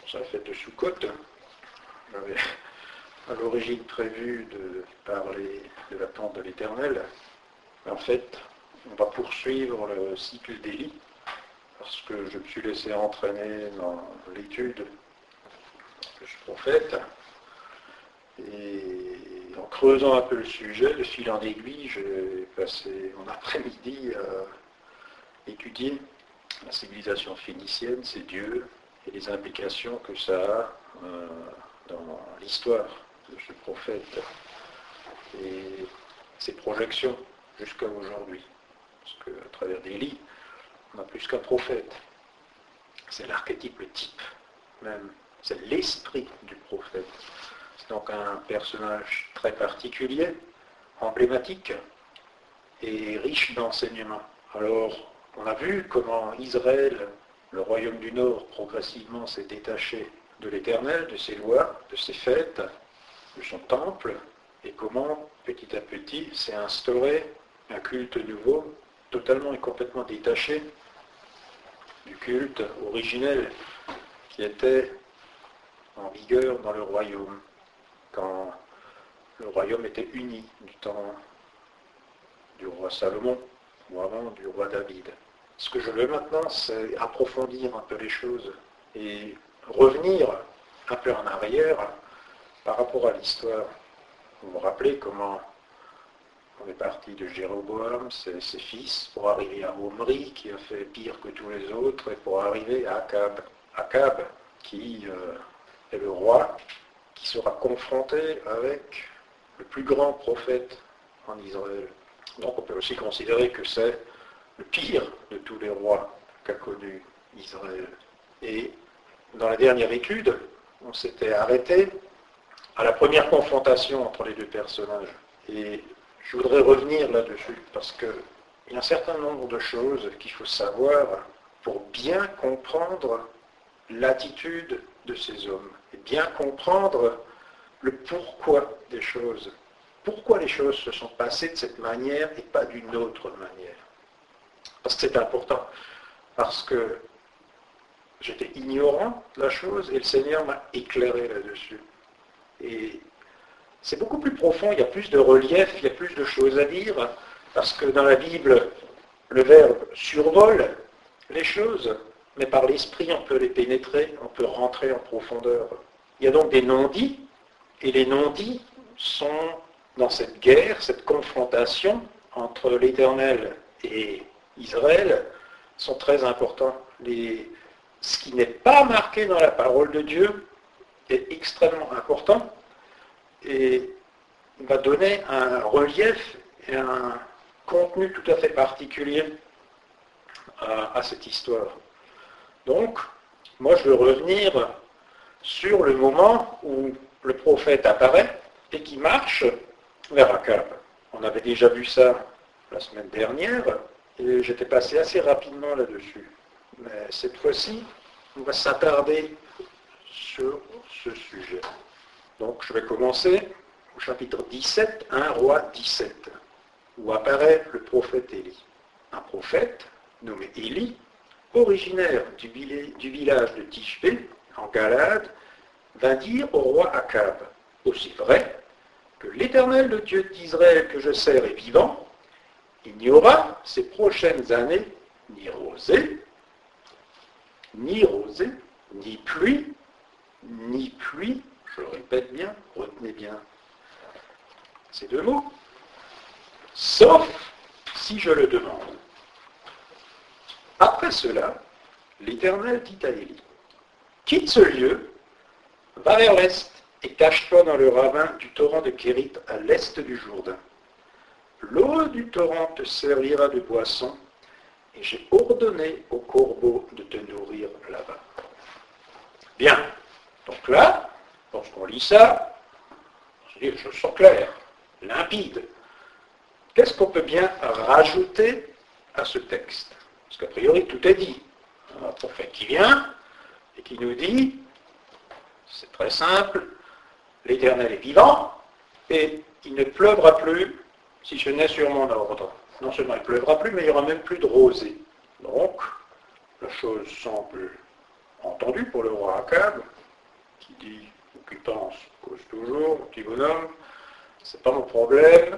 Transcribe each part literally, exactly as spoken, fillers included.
c'est la fête de Sukkot. J'avais à l'origine prévu de parler de la tente de l'Éternel. En fait, on va poursuivre le cycle d'Élie, parce que je me suis laissé entraîner dans l'étude de ce prophète. Et en creusant un peu le sujet, de fil en aiguille, j'ai passé mon après-midi à étudier la civilisation phénicienne, ses dieux, et les implications que ça a euh, dans l'histoire de ce prophète et ses projections jusqu'à aujourd'hui. Parce qu'à travers d'Élie, on a plus qu'un prophète. C'est l'archétype, le type même. C'est l'esprit du prophète. C'est donc un personnage très particulier, emblématique et riche d'enseignements. Alors, on a vu comment Israël, le royaume du Nord, progressivement s'est détaché de l'Éternel, de ses lois, de ses fêtes, de son temple, et comment, petit à petit, s'est instauré un culte nouveau, totalement et complètement détaché du culte originel qui était en vigueur dans le royaume, quand le royaume était uni du temps du roi Salomon, ou avant du roi David. Ce que je veux maintenant, c'est approfondir un peu les choses et revenir un peu en arrière par rapport à l'histoire. Vous me rappelez comment on est parti de Jéroboam, ses, ses fils, pour arriver à Omri, qui a fait pire que tous les autres, et pour arriver à Akab. Akab, qui euh, est le roi, qui sera confronté avec le plus grand prophète en Israël. Donc on peut aussi considérer que c'est le pire de tous les rois qu'a connu Israël. Et dans la dernière étude, on s'était arrêté à la première confrontation entre les deux personnages. Et je voudrais revenir là-dessus, parce qu'il y a un certain nombre de choses qu'il faut savoir pour bien comprendre l'attitude de ces hommes, et bien comprendre le pourquoi des choses. Pourquoi les choses se sont passées de cette manière et pas d'une autre manière. Parce que c'est important, parce que j'étais ignorant de la chose et le Seigneur m'a éclairé là-dessus. Et c'est beaucoup plus profond, il y a plus de relief, il y a plus de choses à dire, parce que dans la Bible, le verbe survole les choses, mais par l'esprit on peut les pénétrer, on peut rentrer en profondeur. Il y a donc des non-dits, et les non-dits sont dans cette guerre, cette confrontation entre l'Éternel et Israël, sont très importants. Les... Ce qui n'est pas marqué dans la parole de Dieu est extrêmement important et va donner un relief et un contenu tout à fait particulier à, à cette histoire. Donc, moi je veux revenir sur le moment où le prophète apparaît et qui marche vers Akab. On avait déjà vu ça la semaine dernière et j'étais passé assez rapidement là-dessus. Mais cette fois-ci, on va s'attarder sur ce sujet. Donc je vais commencer au chapitre dix-sept, un roi dix-sept, où apparaît le prophète Élie. Un prophète nommé Élie, originaire du, du village de Tishbé, en Galade, vint dire au roi Akab, aussi vrai que l'Éternel, le Dieu d'Israël que je sers est vivant, il n'y aura ces prochaines années ni rosée, ni rosée, ni pluie, ni pluie, je le répète bien, retenez bien ces deux mots, sauf si je le demande. Après cela, l'Éternel dit à Élie, quitte ce lieu, va vers l'est et cache-toi dans le ravin du torrent de Kérit à l'est du Jourdain. L'eau du torrent te servira de boisson et j'ai ordonné aux corbeaux de te nourrir là-bas. Bien, donc là, lorsqu'on lit ça, on se dit les choses sont claires, limpides. Qu'est-ce qu'on peut bien rajouter à ce texte? Parce qu'a priori, tout est dit. Un prophète qui vient et qui nous dit, c'est très simple, l'Éternel est vivant et il ne pleuvra plus si ce n'est sur mon ordre. Non seulement il ne pleuvra plus, mais il n'y aura même plus de rosée. Donc, la chose semble entendue pour le roi Akab, qui dit occupance cause toujours, petit bonhomme, c'est pas mon problème.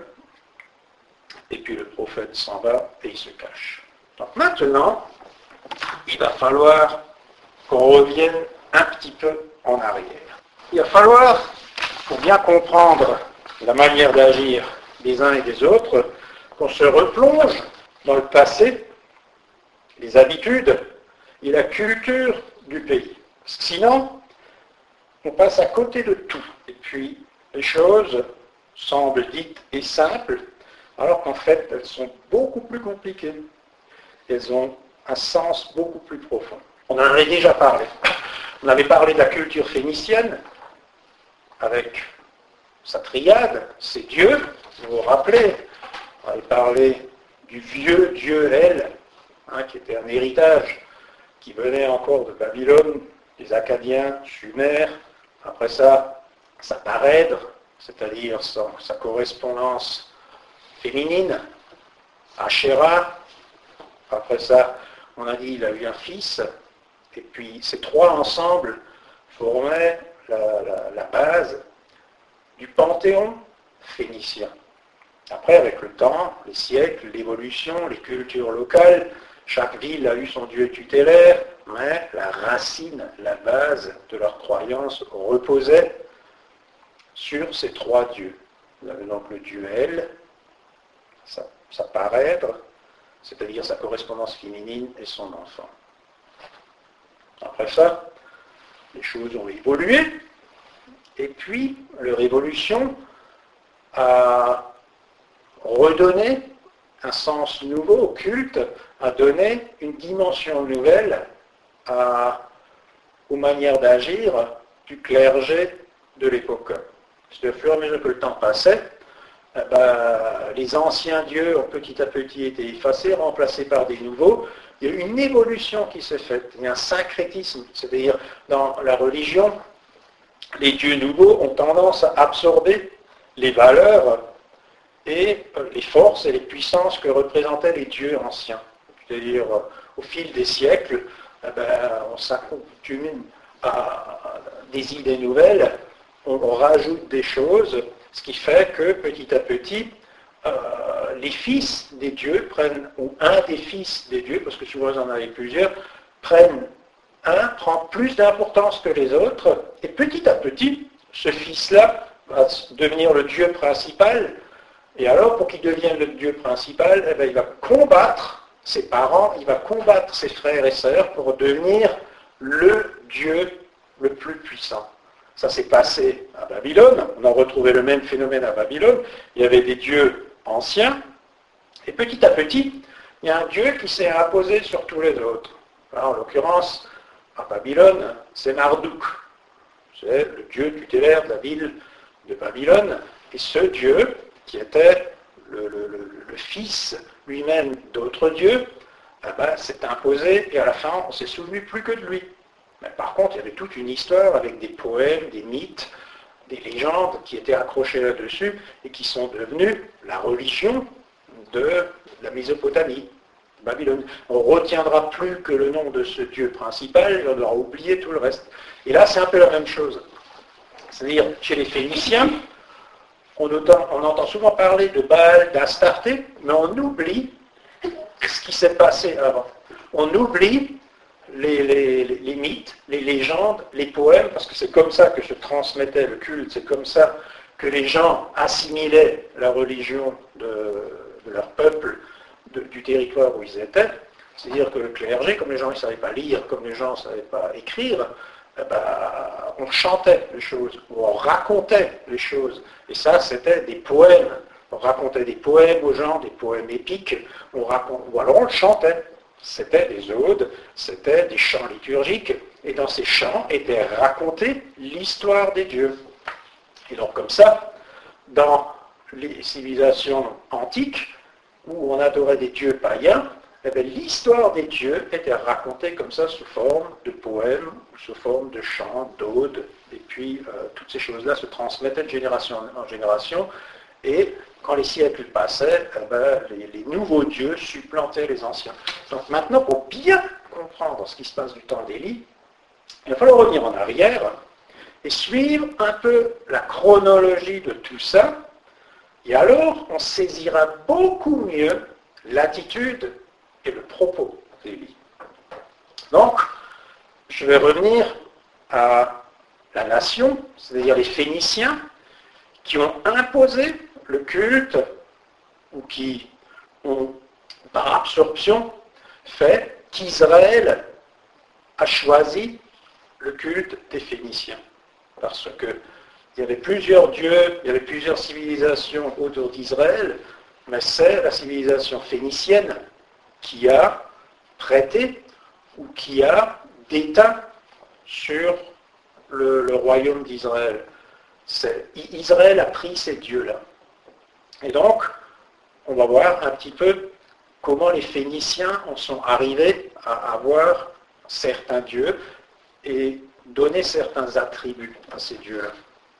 Et puis le prophète s'en va et il se cache. Donc maintenant, il va falloir qu'on revienne un petit peu en arrière. Il va falloir, pour bien comprendre la manière d'agir des uns et des autres, qu'on se replonge dans le passé, les habitudes et la culture du pays. Sinon, on passe à côté de tout. Et puis, les choses semblent dites et simples, alors qu'en fait, elles sont beaucoup plus compliquées. Elles ont un sens beaucoup plus profond. On en avait déjà parlé. On avait parlé de la culture phénicienne, avec sa triade, ses dieux, vous vous rappelez. On avait parlé du vieux dieu El, hein, qui était un héritage qui venait encore de Babylone, des Akkadiens, Sumer. Après ça, sa parèdre, c'est-à-dire sa, sa correspondance féminine, Asherah. Après ça, on a dit qu'il a eu un fils, et puis ces trois ensemble formaient la, la, la base du panthéon phénicien. Après, avec le temps, les siècles, l'évolution, les cultures locales, chaque ville a eu son dieu tutélaire, mais la racine, la base de leur croyance reposait sur ces trois dieux. Vous avez donc le dieu El, sa, sa parèdre, c'est-à-dire sa correspondance féminine et son enfant. Après ça, les choses ont évolué, et puis leur évolution a redonné un sens nouveau au culte, a donné une dimension nouvelle à, aux manières d'agir du clergé de l'époque. Au fur et à mesure que le temps passait, eh ben, les anciens dieux ont petit à petit été effacés, remplacés par des nouveaux. Il y a eu une évolution qui s'est faite. Il y a un syncrétisme, c'est-à-dire dans la religion, les dieux nouveaux ont tendance à absorber les valeurs et les forces et les puissances que représentaient les dieux anciens. C'est-à-dire, au fil des siècles, eh ben, on s'accoutume à des idées nouvelles, on rajoute des choses, ce qui fait que petit à petit, euh, les fils des dieux prennent, ou un des fils des dieux, parce que souvent ils en avaient plusieurs, prennent un, prend plus d'importance que les autres, et petit à petit, ce fils-là va devenir le dieu principal, et alors pour qu'il devienne le dieu principal, eh bien, il va combattre ses parents, il va combattre ses frères et sœurs pour devenir le dieu le plus puissant. Ça s'est passé à Babylone, on a retrouvé le même phénomène à Babylone, il y avait des dieux anciens, et petit à petit, il y a un dieu qui s'est imposé sur tous les autres. Alors, en l'occurrence, à Babylone, c'est Marduk, c'est le dieu tutélaire de la ville de Babylone, et ce dieu, qui était le, le, le, le fils lui-même d'autres dieux, eh ben, s'est imposé, et à la fin, on ne s'est souvenu plus que de lui. Mais par contre, il y avait toute une histoire avec des poèmes, des mythes, des légendes qui étaient accrochées là-dessus et qui sont devenues la religion de la Mésopotamie, Babylone. On ne retiendra plus que le nom de ce dieu principal et on aura oublié tout le reste. Et là, c'est un peu la même chose. C'est-à-dire, chez les Phéniciens, on entend, on entend souvent parler de Baal, d'Astarté, mais on oublie ce qui s'est passé avant. On oublie Les, les, les mythes, les légendes, les poèmes, parce que c'est comme ça que se transmettait le culte, c'est comme ça que les gens assimilaient la religion de, de leur peuple, de, du territoire où ils étaient. C'est-à-dire que le clergé, comme les gens ne savaient pas lire, comme les gens ne savaient pas écrire, eh ben, on chantait les choses, ou on racontait les choses. Et ça, c'était des poèmes. On racontait des poèmes aux gens, des poèmes épiques, on raconte, ou alors on le chantait. C'était des odes, c'était des chants liturgiques, et dans ces chants était racontée l'histoire des dieux. Et donc comme ça, dans les civilisations antiques, où on adorait des dieux païens, eh bien, l'histoire des dieux était racontée comme ça sous forme de poèmes, sous forme de chants, d'odes, et puis euh, toutes ces choses-là se transmettaient de génération en génération, et quand les siècles passaient, eh ben, les, les nouveaux dieux supplantaient les anciens. Donc maintenant, pour bien comprendre ce qui se passe du temps d'Élie, il va falloir revenir en arrière et suivre un peu la chronologie de tout ça, et alors on saisira beaucoup mieux l'attitude et le propos d'Élie. Donc, je vais revenir à la nation, c'est-à-dire les Phéniciens, qui ont imposé le culte, ou qui ont, par absorption, fait qu'Israël a choisi le culte des Phéniciens. Parce qu'il y avait plusieurs dieux, il y avait plusieurs civilisations autour d'Israël, mais c'est la civilisation phénicienne qui a prêté ou qui a déteint sur le, le royaume d'Israël. C'est, Israël a pris ces dieux-là. Et donc, on va voir un petit peu comment les Phéniciens en sont arrivés à avoir certains dieux et donner certains attributs à ces dieux-là.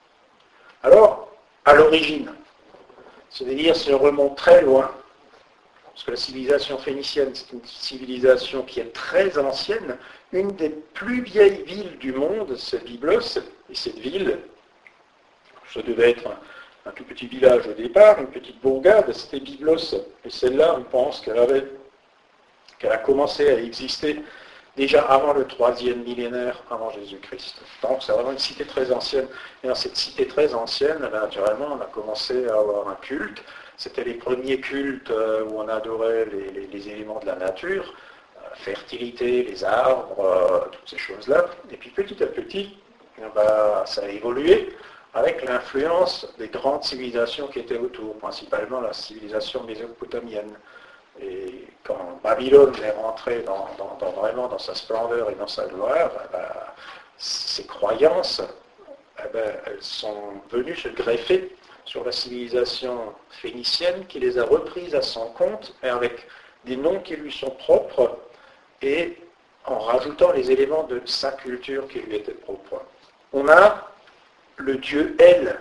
Alors, à l'origine, c'est-à-dire si on remonte très loin, parce que la civilisation phénicienne, c'est une civilisation qui est très ancienne, une des plus vieilles villes du monde, c'est Byblos, et cette ville, ça devait être un, un tout petit village au départ, une petite bourgade, c'était Byblos, et celle-là, on pense qu'elle avait, qu'elle a commencé à exister déjà avant le troisième millénaire avant Jésus-Christ. Donc c'est vraiment une cité très ancienne. Et dans cette cité très ancienne, là, naturellement, on a commencé à avoir un culte. C'était les premiers cultes où on adorait les, les, les éléments de la nature, la fertilité, les arbres, euh, toutes ces choses-là. Et puis petit à petit, bah, ça a évolué avec l'influence des grandes civilisations qui étaient autour, principalement la civilisation mésopotamienne. Et quand Babylone est rentrée dans, dans, dans, vraiment dans sa splendeur et dans sa gloire, eh ben, ces croyances, eh ben, elles sont venues se greffer sur la civilisation phénicienne qui les a reprises à son compte et avec des noms qui lui sont propres et en rajoutant les éléments de sa culture qui lui étaient propres. On a le dieu El.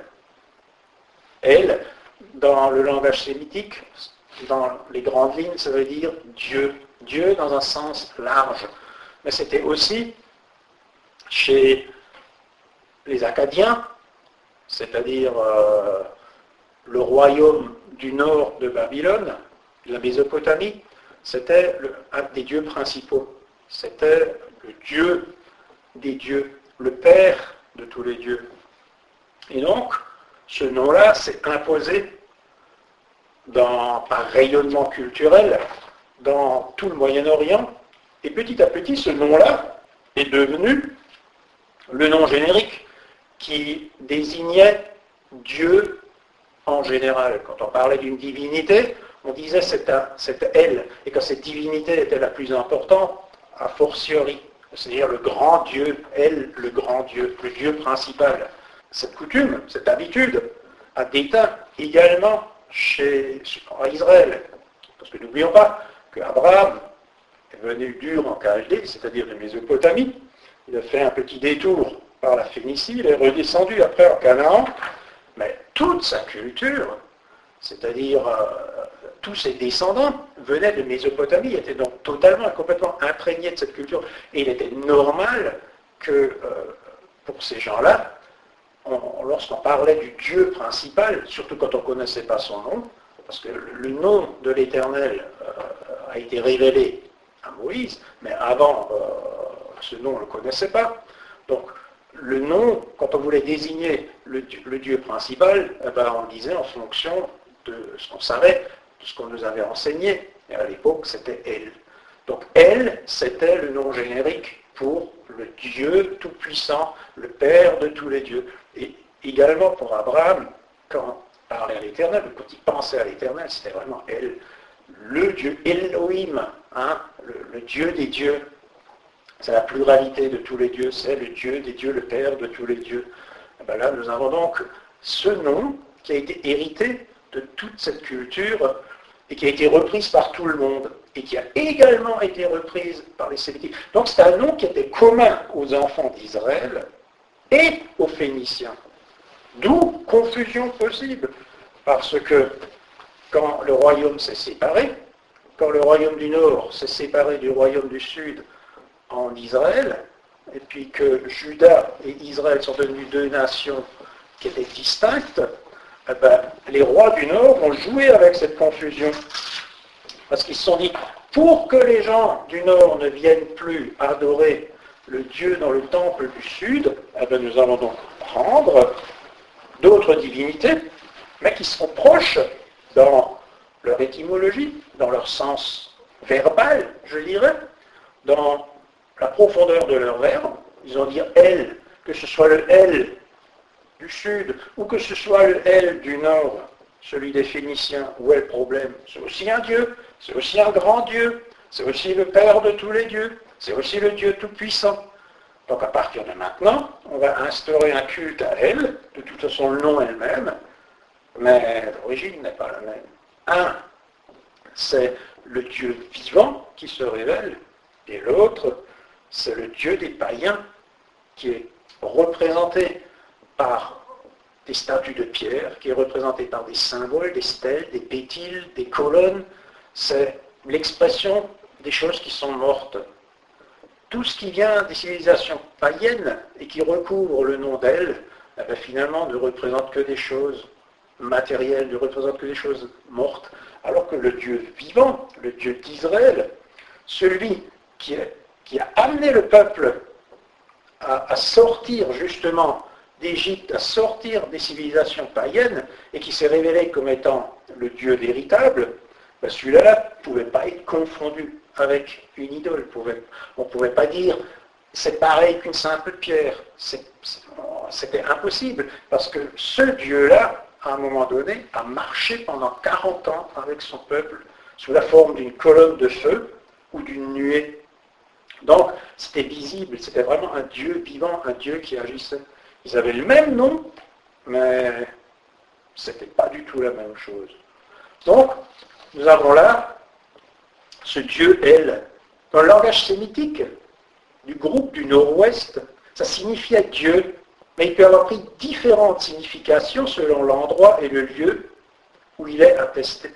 El, dans le langage sémitique, dans les grandes lignes, ça veut dire Dieu. Dieu dans un sens large. Mais c'était aussi chez les Akkadiens, c'est-à-dire euh, le royaume du nord de Babylone, la Mésopotamie, c'était le, un des dieux principaux. C'était le Dieu des dieux, le Père de tous les dieux. Et donc, ce nom-là s'est imposé Dans, par rayonnement culturel dans tout le Moyen-Orient. Et petit à petit, ce nom-là est devenu le nom générique qui désignait Dieu en général. Quand on parlait d'une divinité, on disait c'est, un, c'est elle. Et quand cette divinité était la plus importante, a fortiori, c'est-à-dire le grand Dieu, elle, le grand Dieu, le Dieu principal. Cette coutume, cette habitude a déteint également chez en Israël. Parce que n'oublions pas qu'Abraham est venu dur en Chaldée, c'est-à-dire de Mésopotamie. Il a fait un petit détour par la Phénicie, il est redescendu après en Canaan, mais toute sa culture, c'est-à-dire euh, tous ses descendants, venaient de Mésopotamie, étaient donc totalement et complètement imprégnés de cette culture. Et il était normal que euh, pour ces gens-là, On, lorsqu'on parlait du Dieu principal, surtout quand on ne connaissait pas son nom, parce que le nom de l'Éternel euh, a été révélé à Moïse, mais avant, euh, ce nom on ne le connaissait pas. Donc, le nom, quand on voulait désigner le, le Dieu principal, eh ben, on le disait en fonction de ce qu'on savait, de ce qu'on nous avait enseigné. Et à l'époque, c'était Elle. Donc, Elle, c'était le nom générique pour le Dieu tout-puissant, le Père de tous les dieux. Et également pour Abraham, quand il parlait à l'Éternel, quand il pensait à l'Éternel, c'était vraiment Elle, le Dieu, Elohim, hein, le, le Dieu des dieux. C'est la pluralité de tous les dieux, c'est le Dieu des dieux, le Père de tous les dieux. Et bien là, nous avons donc ce nom qui a été hérité de toute cette culture et qui a été reprise par tout le monde et qui a également été reprise par les Sémitiques. Donc c'est un nom qui était commun aux enfants d'Israël et aux Phéniciens. D'où confusion possible, parce que quand le royaume s'est séparé, quand le royaume du Nord s'est séparé du royaume du Sud en Israël, et puis que Juda et Israël sont devenus deux nations qui étaient distinctes, eh ben, les rois du Nord ont joué avec cette confusion. Parce qu'ils se sont dit, pour que les gens du Nord ne viennent plus adorer le Dieu dans le temple du Sud, eh ben, nous allons donc prendre d'autres divinités, mais qui seront proches dans leur étymologie, dans leur sens verbal, je dirais, dans la profondeur de leur verbe. Ils ont dit elle, que ce soit le elle du Sud ou que ce soit le elle du Nord, celui des Phéniciens, où est le problème? C'est aussi un Dieu, c'est aussi un grand Dieu, c'est aussi le Père de tous les dieux, c'est aussi le Dieu Tout-Puissant. Donc à partir de maintenant, on va instaurer un culte à elle, de toute façon le nom est le même, mais l'origine n'est pas la même. Un, c'est le Dieu vivant qui se révèle, et l'autre, c'est le Dieu des païens qui est représenté par des statues de pierre, qui est représenté par des symboles, des stèles, des pétiles, des colonnes. C'est l'expression des choses qui sont mortes. Tout ce qui vient des civilisations païennes et qui recouvre le nom d'elles, eh bien, finalement ne représente que des choses matérielles, ne représente que des choses mortes, alors que le Dieu vivant, le Dieu d'Israël, celui qui, est, qui a amené le peuple à, à sortir justement d'Égypte, à sortir des civilisations païennes, et qui s'est révélé comme étant le Dieu véritable, ben celui-là ne pouvait pas être confondu avec une idole. On ne pouvait pas dire c'est pareil qu'une simple pierre. C'est, c'était impossible, parce que ce Dieu-là, à un moment donné, a marché pendant quarante ans avec son peuple, sous la forme d'une colonne de feu ou d'une nuée. Donc, c'était visible, c'était vraiment un Dieu vivant, un Dieu qui agissait. Ils avaient le même nom, mais ce n'était pas du tout la même chose. Donc, nous avons là ce Dieu El. Dans le langage sémitique du groupe du Nord-Ouest, ça signifiait Dieu, mais il peut avoir pris différentes significations selon l'endroit et le lieu où il est attesté.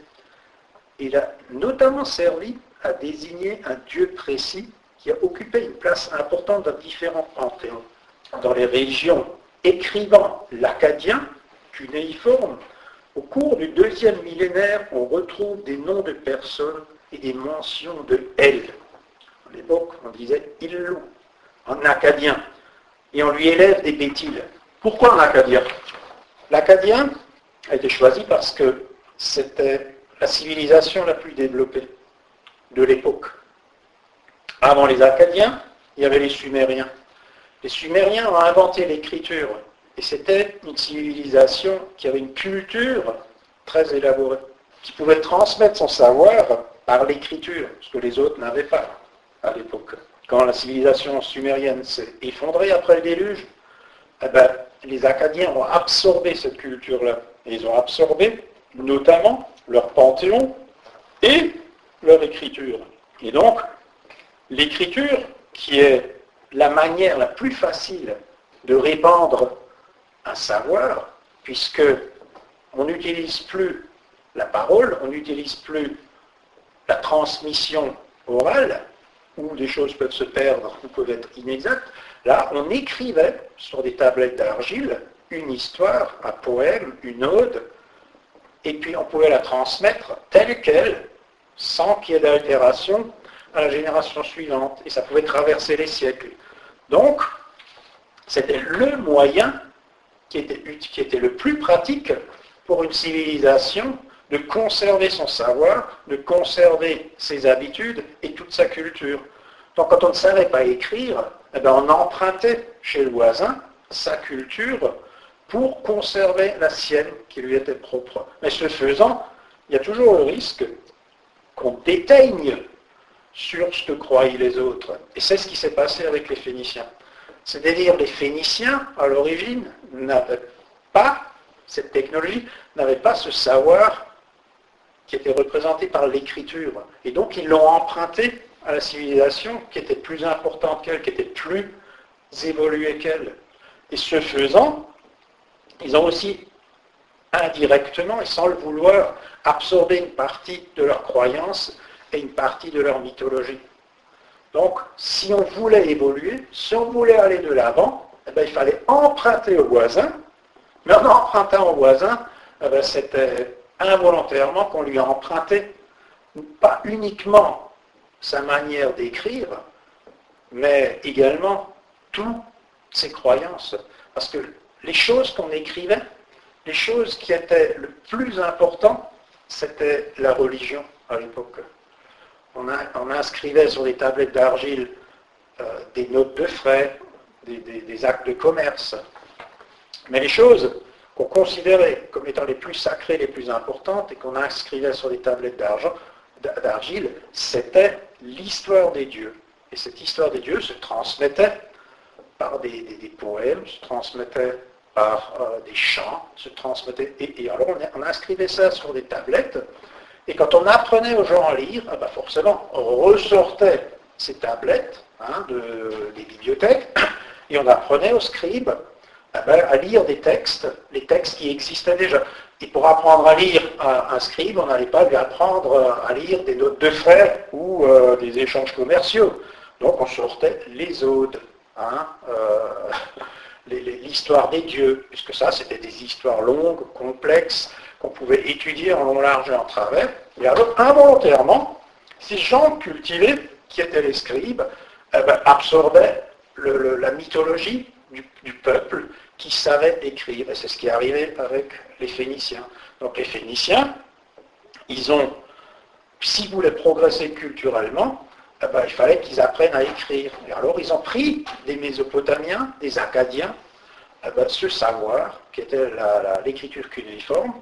Il a notamment servi à désigner un Dieu précis qui a occupé une place importante dans différents panthéons. Dans les régions écrivant l'acadien, cunéiforme, au cours du deuxième millénaire, on retrouve des noms de personnes et des mentions de El. À l'époque, on disait Illou, en acadien, et on lui élève des bétiles. Pourquoi en acadien? L'acadien a été choisi parce que c'était la civilisation la plus développée de l'époque. Avant les Acadiens, il y avait les Sumériens. Les Sumériens ont inventé l'écriture, et c'était une civilisation qui avait une culture très élaborée, qui pouvait transmettre son savoir par l'écriture, ce que les autres n'avaient pas à l'époque. Quand la civilisation sumérienne s'est effondrée après le déluge, eh ben, les Acadiens ont absorbé cette culture-là. Et ils ont absorbé notamment leur panthéon et leur écriture. Et donc, l'écriture, qui est la manière la plus facile de répandre un savoir, puisque on n'utilise plus la parole, on n'utilise plus la transmission orale, où des choses peuvent se perdre ou peuvent être inexactes. Là, on écrivait sur des tablettes d'argile une histoire, un poème, une ode, et puis on pouvait la transmettre telle qu'elle, sans qu'il y ait d'altération, à la génération suivante, et ça pouvait traverser les siècles. Donc, c'était le moyen qui était, qui était le plus pratique pour une civilisation de conserver son savoir, de conserver ses habitudes et toute sa culture. Donc quand on ne savait pas écrire, eh bien, on empruntait chez le voisin sa culture pour conserver la sienne qui lui était propre. Mais ce faisant, il y a toujours le risque qu'on déteigne sur ce que croyaient les autres. Et c'est ce qui s'est passé avec les Phéniciens. C'est-à-dire les Phéniciens, à l'origine, n'avaient pas cette technologie, n'avaient pas ce savoir qui était représenté par l'écriture. Et donc ils l'ont emprunté à la civilisation qui était plus importante qu'elle, qui était plus évoluée qu'elle. Et ce faisant, ils ont aussi indirectement et sans le vouloir absorbé une partie de leur croyance et une partie de leur mythologie. Donc, si on voulait évoluer, si on voulait aller de l'avant, eh bien, il fallait emprunter au voisin, mais en empruntant au voisin, eh bien, c'était involontairement qu'on lui empruntait pas uniquement sa manière d'écrire, mais également toutes ses croyances. Parce que les choses qu'on écrivait, les choses qui étaient le plus important, c'était la religion à l'époque. On, a, on inscrivait sur des tablettes d'argile euh, des notes de frais, des, des, des actes de commerce. Mais les choses qu'on considérait comme étant les plus sacrées, les plus importantes, et qu'on inscrivait sur des tablettes d'argent, d'argile, c'était l'histoire des dieux. Et cette histoire des dieux se transmettait par des, des, des poèmes, se transmettait par euh, des chants, se transmettait. Et, et alors on, on inscrivait ça sur des tablettes, et quand on apprenait aux gens à lire, ah ben forcément, on ressortait ces tablettes hein, de, des bibliothèques, et on apprenait aux scribes ah ben, à lire des textes, les textes qui existaient déjà. Et pour apprendre à lire un, un scribe, on n'allait pas lui apprendre à lire des notes de frais ou euh, des échanges commerciaux. Donc on sortait les odes, hein, euh, les, les, l'histoire des dieux, puisque ça c'était des histoires longues, complexes, qu'on pouvait étudier en long, large et en travers. Et alors involontairement, ces gens cultivés, qui étaient les scribes, eh ben, absorbaient le, le, la mythologie du, du peuple qui savait écrire. Et c'est ce qui est arrivé avec les Phéniciens. Donc les Phéniciens, ils ont, s'ils voulaient progresser culturellement, eh ben, il fallait qu'ils apprennent à écrire. Et alors ils ont pris des Mésopotamiens, des Akkadiens, eh ben, ce savoir, qui était la, la, l'écriture cunéiforme,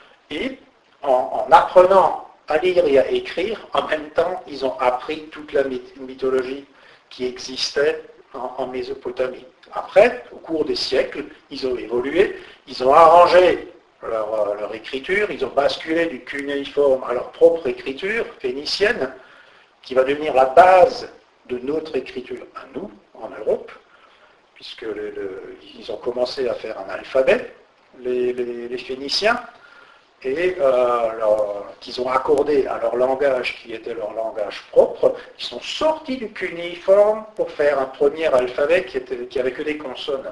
et en, en apprenant à lire et à écrire, en même temps, ils ont appris toute la mythologie qui existait en, en Mésopotamie. Après, au cours des siècles, ils ont évolué, ils ont arrangé leur, leur écriture, ils ont basculé du cunéiforme à leur propre écriture phénicienne, qui va devenir la base de notre écriture à nous, en Europe, puisque le, le, ils ont commencé à faire un alphabet, les, les, les Phéniciens, et euh, leur, qu'ils ont accordé à leur langage, qui était leur langage propre, ils sont sortis du cunéiforme pour faire un premier alphabet qui, était, qui avait que des consonnes.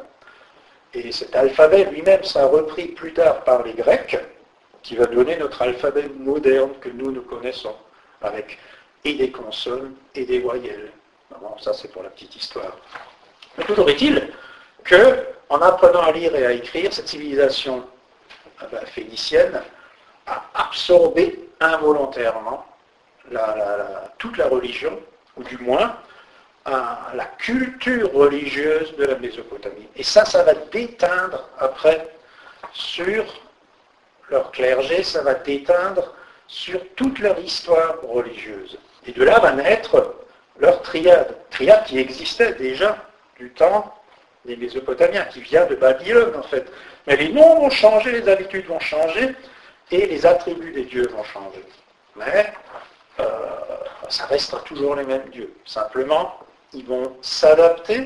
Et cet alphabet lui-même sera repris plus tard par les Grecs, qui va donner notre alphabet moderne que nous nous connaissons, avec et des consonnes et des voyelles. Bon, ça c'est pour la petite histoire. Mais toujours est-il qu'en apprenant à lire et à écrire, cette civilisation eh ben, phénicienne a absorbé involontairement la, la, la, toute la religion, ou du moins à, la culture religieuse de la Mésopotamie. Et ça, ça va déteindre après sur leur clergé, ça va déteindre sur toute leur histoire religieuse. Et de là va naître leur triade, triade qui existait déjà du temps des Mésopotamiens, qui vient de Babylone en fait. Mais les noms vont changer, les habitudes vont changer, et les attributs des dieux vont changer. Mais euh, ça restera toujours les mêmes dieux. Simplement, ils vont s'adapter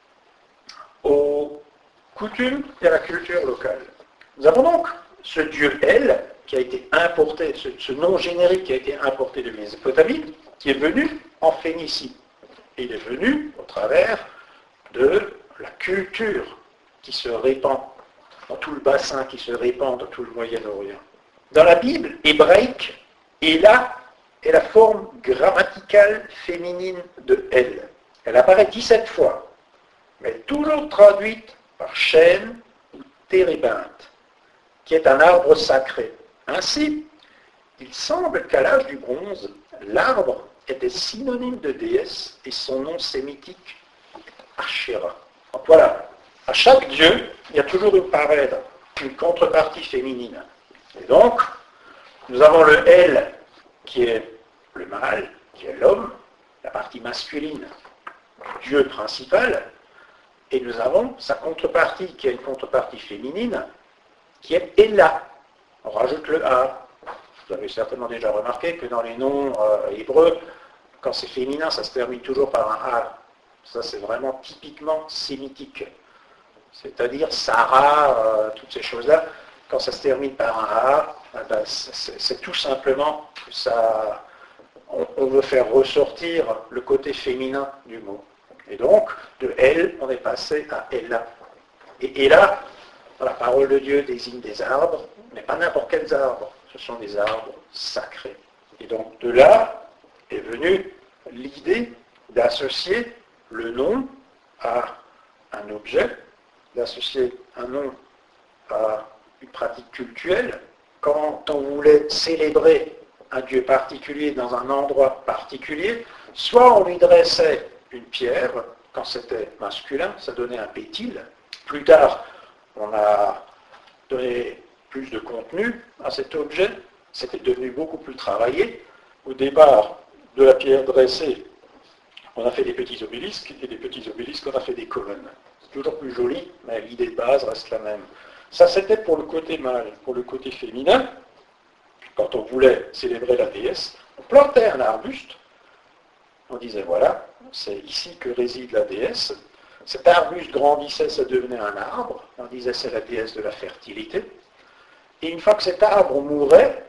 aux coutumes et à la culture locale. Nous avons donc ce dieu El, qui a été importé, ce, ce nom générique qui a été importé de Mésopotamie, qui est venu en Phénicie. Et il est venu au travers de la culture qui se répand dans tout le bassin, qui se répand dans tout le Moyen-Orient. Dans la Bible hébraïque, Ela est la forme grammaticale féminine de El. Elle apparaît dix-sept fois, mais toujours traduite par chêne ou térébinthe, qui est un arbre sacré. Ainsi, il semble qu'à l'âge du bronze, l'arbre était synonyme de déesse et son nom sémitique, Asherah. Donc voilà, à chaque dieu, il y a toujours une parèdre, une contrepartie féminine. Et donc, nous avons le El, qui est le mâle, qui est l'homme, la partie masculine du dieu principal, et nous avons sa contrepartie, qui est une contrepartie féminine, qui est Ella. On rajoute le A. Vous avez certainement déjà remarqué que dans les noms euh, hébreux, quand c'est féminin, ça se termine toujours par un A. Ça, c'est vraiment typiquement sémitique. C'est-à-dire Sarah, euh, toutes ces choses-là, quand ça se termine par un A, eh ben, c'est, c'est tout simplement que ça, on, on veut faire ressortir le côté féminin du mot. Et donc, de elle, on est passé à Ella. Et Ella, dans la parole de Dieu, désigne des arbres, mais pas n'importe quels arbres. Ce sont des arbres sacrés. Et donc, de là est venue l'idée d'associer le nom à un objet, d'associer un nom à une pratique cultuelle. Quand on voulait célébrer un Dieu particulier dans un endroit particulier, soit on lui dressait une pierre, quand c'était masculin, ça donnait un pétil. Plus tard, on a donné plus de contenu à cet objet, c'était devenu beaucoup plus travaillé. Au départ de la pierre dressée, on a fait des petits obélisques, et des petits obélisques, on a fait des colonnes. C'est toujours plus joli, mais l'idée de base reste la même. Ça, c'était pour le côté mâle. Pour le côté féminin, quand on voulait célébrer la déesse, on plantait un arbuste, on disait, voilà, c'est ici que réside la déesse. Cet arbuste grandissait, ça devenait un arbre, on disait, c'est la déesse de la fertilité. Et une fois que cet arbre mourait,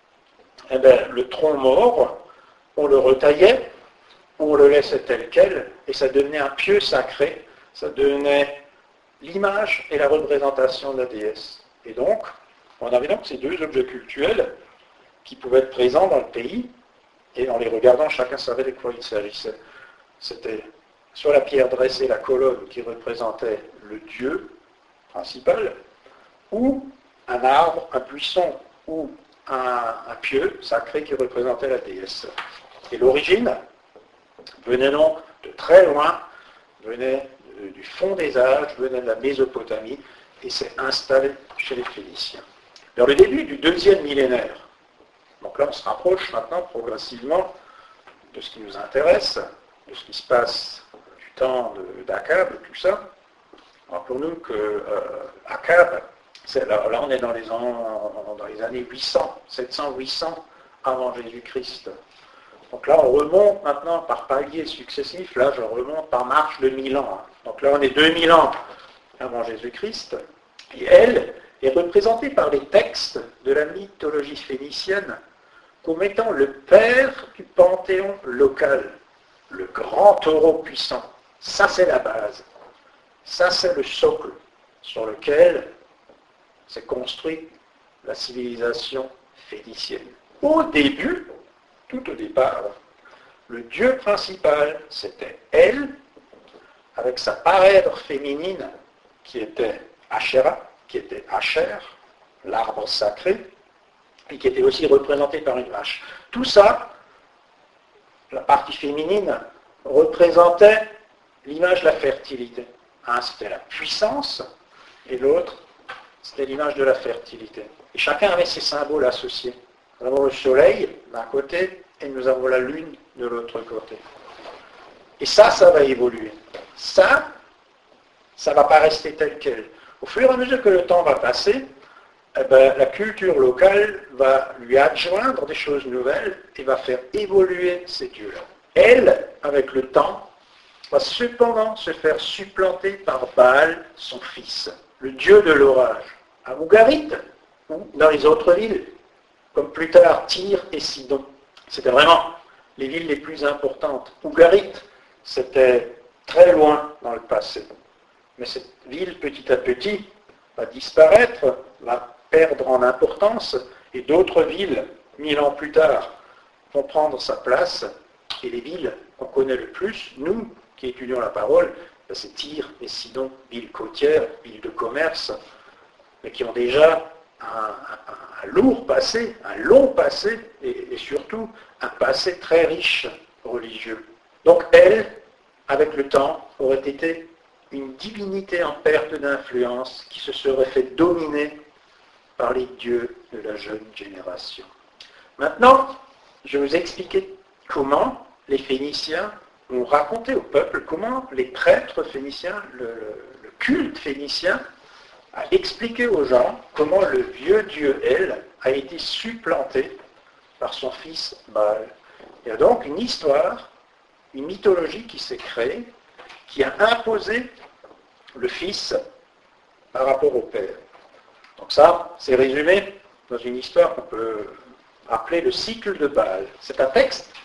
eh bien, le tronc mort, on le retaillait, on le laissait tel quel, et ça devenait un pieu sacré, ça devenait l'image et la représentation de la déesse. Et donc, on avait donc ces deux objets cultuels qui pouvaient être présents dans le pays, et en les regardant, chacun savait de quoi il s'agissait. C'était sur la pierre dressée, la colonne qui représentait le dieu principal, ou un arbre, un buisson, ou un, un pieu sacré qui représentait la déesse. Et l'origine venait donc de très loin, venait du fond des âges, venait de la Mésopotamie, et s'est installé chez les Phéniciens. Vers le début du deuxième millénaire, donc là on se rapproche maintenant progressivement de ce qui nous intéresse, de ce qui se passe du temps d'Akab, tout ça. Rappelons-nous que euh, Akab, là, là on est dans les, ans, dans les années huit cents, sept cents, huit cents avant Jésus-Christ. Donc là on remonte maintenant par paliers successifs, là je remonte par marche de mille ans. Donc là on est deux mille ans avant Jésus-Christ, et elle est représentée par les textes de la mythologie phénicienne comme étant le père du panthéon local, le grand taureau puissant. Ça c'est la base, ça c'est le socle sur lequel s'est construite la civilisation phénicienne. Au début, tout au départ, le dieu principal c'était elle, avec sa parèdre féminine qui était Asherah, qui était Asher, l'arbre sacré, et qui était aussi représenté par une vache. Tout ça, la partie féminine, représentait l'image de la fertilité. Un, c'était la puissance, et l'autre, c'était l'image de la fertilité. Et chacun avait ses symboles associés. Nous avons le soleil d'un côté, et nous avons la lune de l'autre côté. Et ça, ça va évoluer. Ça, ça ne va pas rester tel quel. Au fur et à mesure que le temps va passer, eh ben, la culture locale va lui adjoindre des choses nouvelles et va faire évoluer ces dieux-là. Elle, avec le temps, va cependant se faire supplanter par Baal, son fils, le dieu de l'orage, à Ougarit ou dans les autres villes, comme plus tard Tyr et Sidon. C'était vraiment les villes les plus importantes. Ougarit, c'était très loin dans le passé. Mais cette ville, petit à petit, va disparaître, va perdre en importance, et d'autres villes, mille ans plus tard, vont prendre sa place, et les villes qu'on connaît le plus, nous qui étudions la parole, c'est Tyr et Sidon, villes côtières, villes de commerce, mais qui ont déjà un, un, un lourd passé, un long passé, et, et surtout un passé très riche religieux. Donc elle, avec le temps, aurait été une divinité en perte d'influence qui se serait fait dominer par les dieux de la jeune génération. Maintenant, je vais vous expliquer comment les Phéniciens ont raconté au peuple, comment les prêtres phéniciens, le, le culte phénicien, a expliqué aux gens comment le vieux dieu El a été supplanté par son fils Baal. Il y a donc une histoire, une mythologie qui s'est créée, qui a imposé le fils par rapport au père. Donc ça, c'est résumé dans une histoire qu'on peut appeler le cycle de Baal. C'est un texte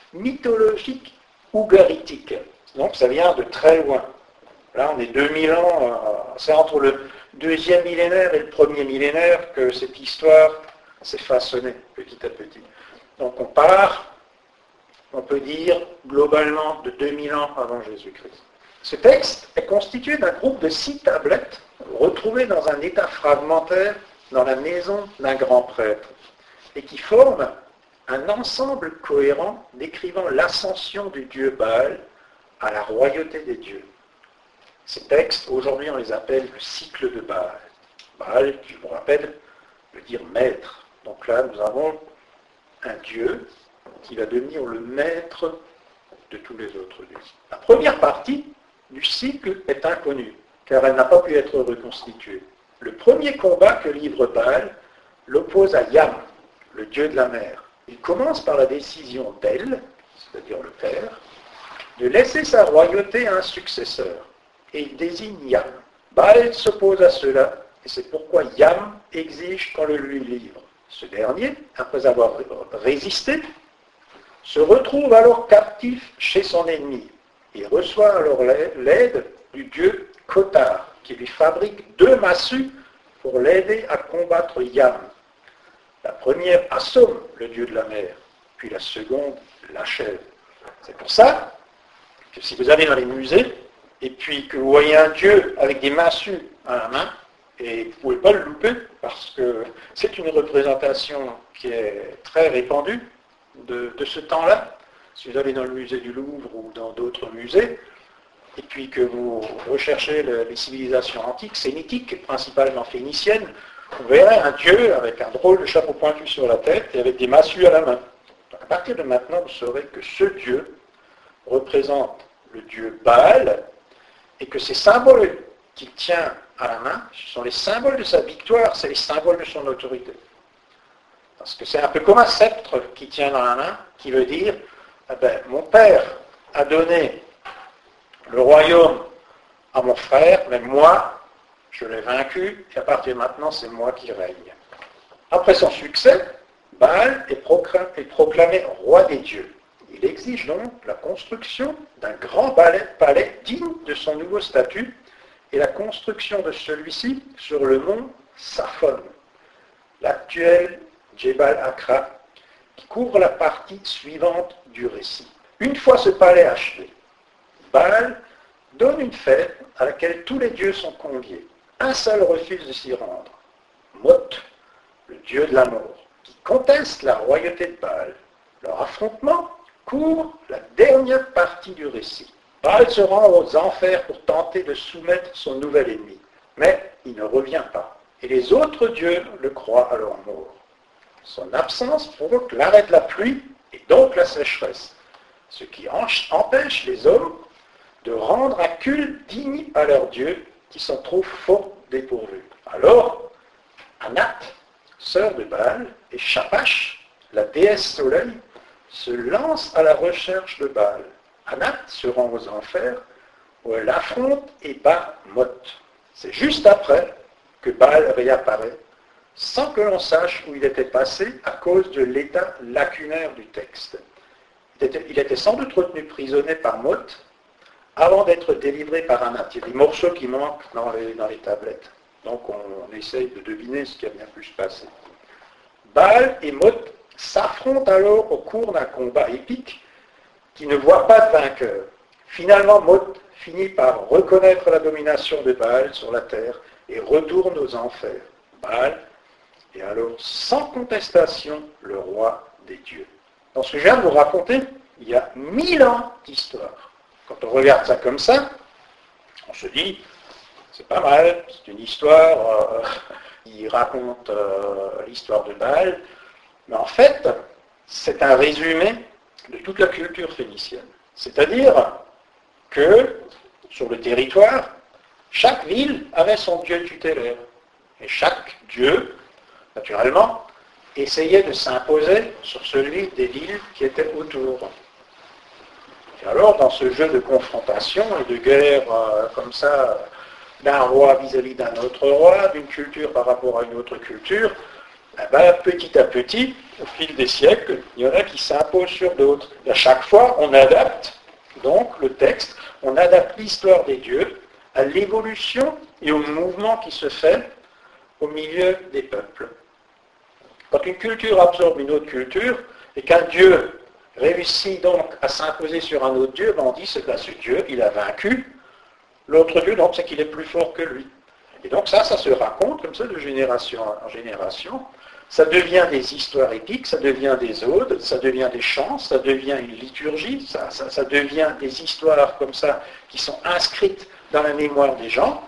mythologique ougaritique. Donc ça vient de très loin. Là, on est deux mille ans, euh, c'est entre le deuxième millénaire et le premier millénaire que cette histoire s'est façonnée petit à petit. Donc on part, on peut dire, globalement de deux mille ans avant Jésus-Christ. Ce texte est constitué d'un groupe de six tablettes retrouvées dans un état fragmentaire dans la maison d'un grand prêtre et qui forment un ensemble cohérent décrivant l'ascension du dieu Baal à la royauté des dieux. Ces textes, aujourd'hui, on les appelle le cycle de Baal. Baal, je vous rappelle, veut dire maître. Donc là, nous avons un dieu qui va devenir le maître de tous les autres dieux. La première partie du cycle est inconnue, car elle n'a pas pu être reconstituée. Le premier combat que livre Baal l'oppose à Yam, le dieu de la mer. Il commence par la décision d'El, c'est-à-dire le père, de laisser sa royauté à un successeur. Et il désigne Yam. Baal s'oppose à cela, et c'est pourquoi Yam exige qu'on le lui livre. Ce dernier, après avoir résisté, se retrouve alors captif chez son ennemi. Il reçoit alors l'aide du dieu Kotar, qui lui fabrique deux massues pour l'aider à combattre Yam. La première assomme le dieu de la mer, puis la seconde l'achève. C'est pour ça que si vous allez dans les musées, et puis que vous voyez un dieu avec des massues à la main, et vous ne pouvez pas le louper, parce que c'est une représentation qui est très répandue de, de ce temps-là. Si vous allez dans le musée du Louvre ou dans d'autres musées, et puis que vous recherchez le, les civilisations antiques, sémitiques, principalement phéniciennes, vous verrez un dieu avec un drôle de chapeau pointu sur la tête et avec des massues à la main. Donc à partir de maintenant, vous saurez que ce dieu représente le dieu Baal, et que ces symboles qu'il tient à la main, ce sont les symboles de sa victoire, c'est les symboles de son autorité. Parce que c'est un peu comme un sceptre qu'il tient dans la main, qui veut dire, eh ben, mon père a donné le royaume à mon frère, mais moi, je l'ai vaincu, et à partir de maintenant, c'est moi qui règne. Après son succès, Baal est proclamé roi des dieux. Il exige donc la construction d'un grand palais digne de son nouveau statut et la construction de celui-ci sur le mont Saphon, l'actuel Jebel Akra, qui couvre la partie suivante du récit. Une fois ce palais achevé, Baal donne une fête à laquelle tous les dieux sont conviés. Un seul refuse de s'y rendre, Mot, le dieu de la mort, qui conteste la royauté de Baal. Leur affrontement couvre la dernière partie du récit. Baal se rend aux enfers pour tenter de soumettre son nouvel ennemi, mais il ne revient pas, et les autres dieux le croient alors mort. Son absence provoque l'arrêt de la pluie et donc la sécheresse, ce qui empêche les hommes de rendre un culte digne à leurs dieux qui sont trop fort dépourvus. Alors, Anat, sœur de Baal, et Shamash, la déesse soleil, se lance à la recherche de Baal. Anat se rend aux enfers où elle affronte et bat Mot. C'est juste après que Baal réapparaît, sans que l'on sache où il était passé à cause de l'état lacunaire du texte. Il était, il était sans doute retenu prisonnier par Mot avant d'être délivré par Anat. Il y a des morceaux qui manquent dans les, dans les tablettes. Donc on, on essaye de deviner ce qui a bien pu se passer. Baal et Mot s'affrontent alors au cours d'un combat épique qui ne voit pas de vainqueur. Finalement, Mot finit par reconnaître la domination de Baal sur la terre et retourne aux enfers. Baal est alors sans contestation le roi des dieux. Dans ce que je viens de vous raconter, il y a mille ans d'histoire. Quand on regarde ça comme ça, on se dit, c'est pas mal, c'est une histoire euh, qui raconte euh, l'histoire de Baal, mais en fait, c'est un résumé de toute la culture phénicienne. C'est-à-dire que, sur le territoire, chaque ville avait son dieu tutélaire. Et chaque dieu, naturellement, essayait de s'imposer sur celui des villes qui étaient autour. Et alors, dans ce jeu de confrontation et de guerre euh, comme ça, d'un roi vis-à-vis d'un autre roi, d'une culture par rapport à une autre culture, eh ben, petit à petit, au fil des siècles, il y en a qui s'imposent sur d'autres. Et à chaque fois, on adapte donc le texte, on adapte l'histoire des dieux à l'évolution et au mouvement qui se fait au milieu des peuples. Quand une culture absorbe une autre culture, et qu'un dieu réussit donc à s'imposer sur un autre dieu, ben on dit que ben, ce dieu, il a vaincu l'autre dieu, donc c'est qu'il est plus fort que lui. Et donc ça, ça se raconte comme ça de génération en génération. Ça devient des histoires épiques, ça devient des odes, ça devient des chants, ça devient une liturgie, ça, ça, ça devient des histoires comme ça qui sont inscrites dans la mémoire des gens.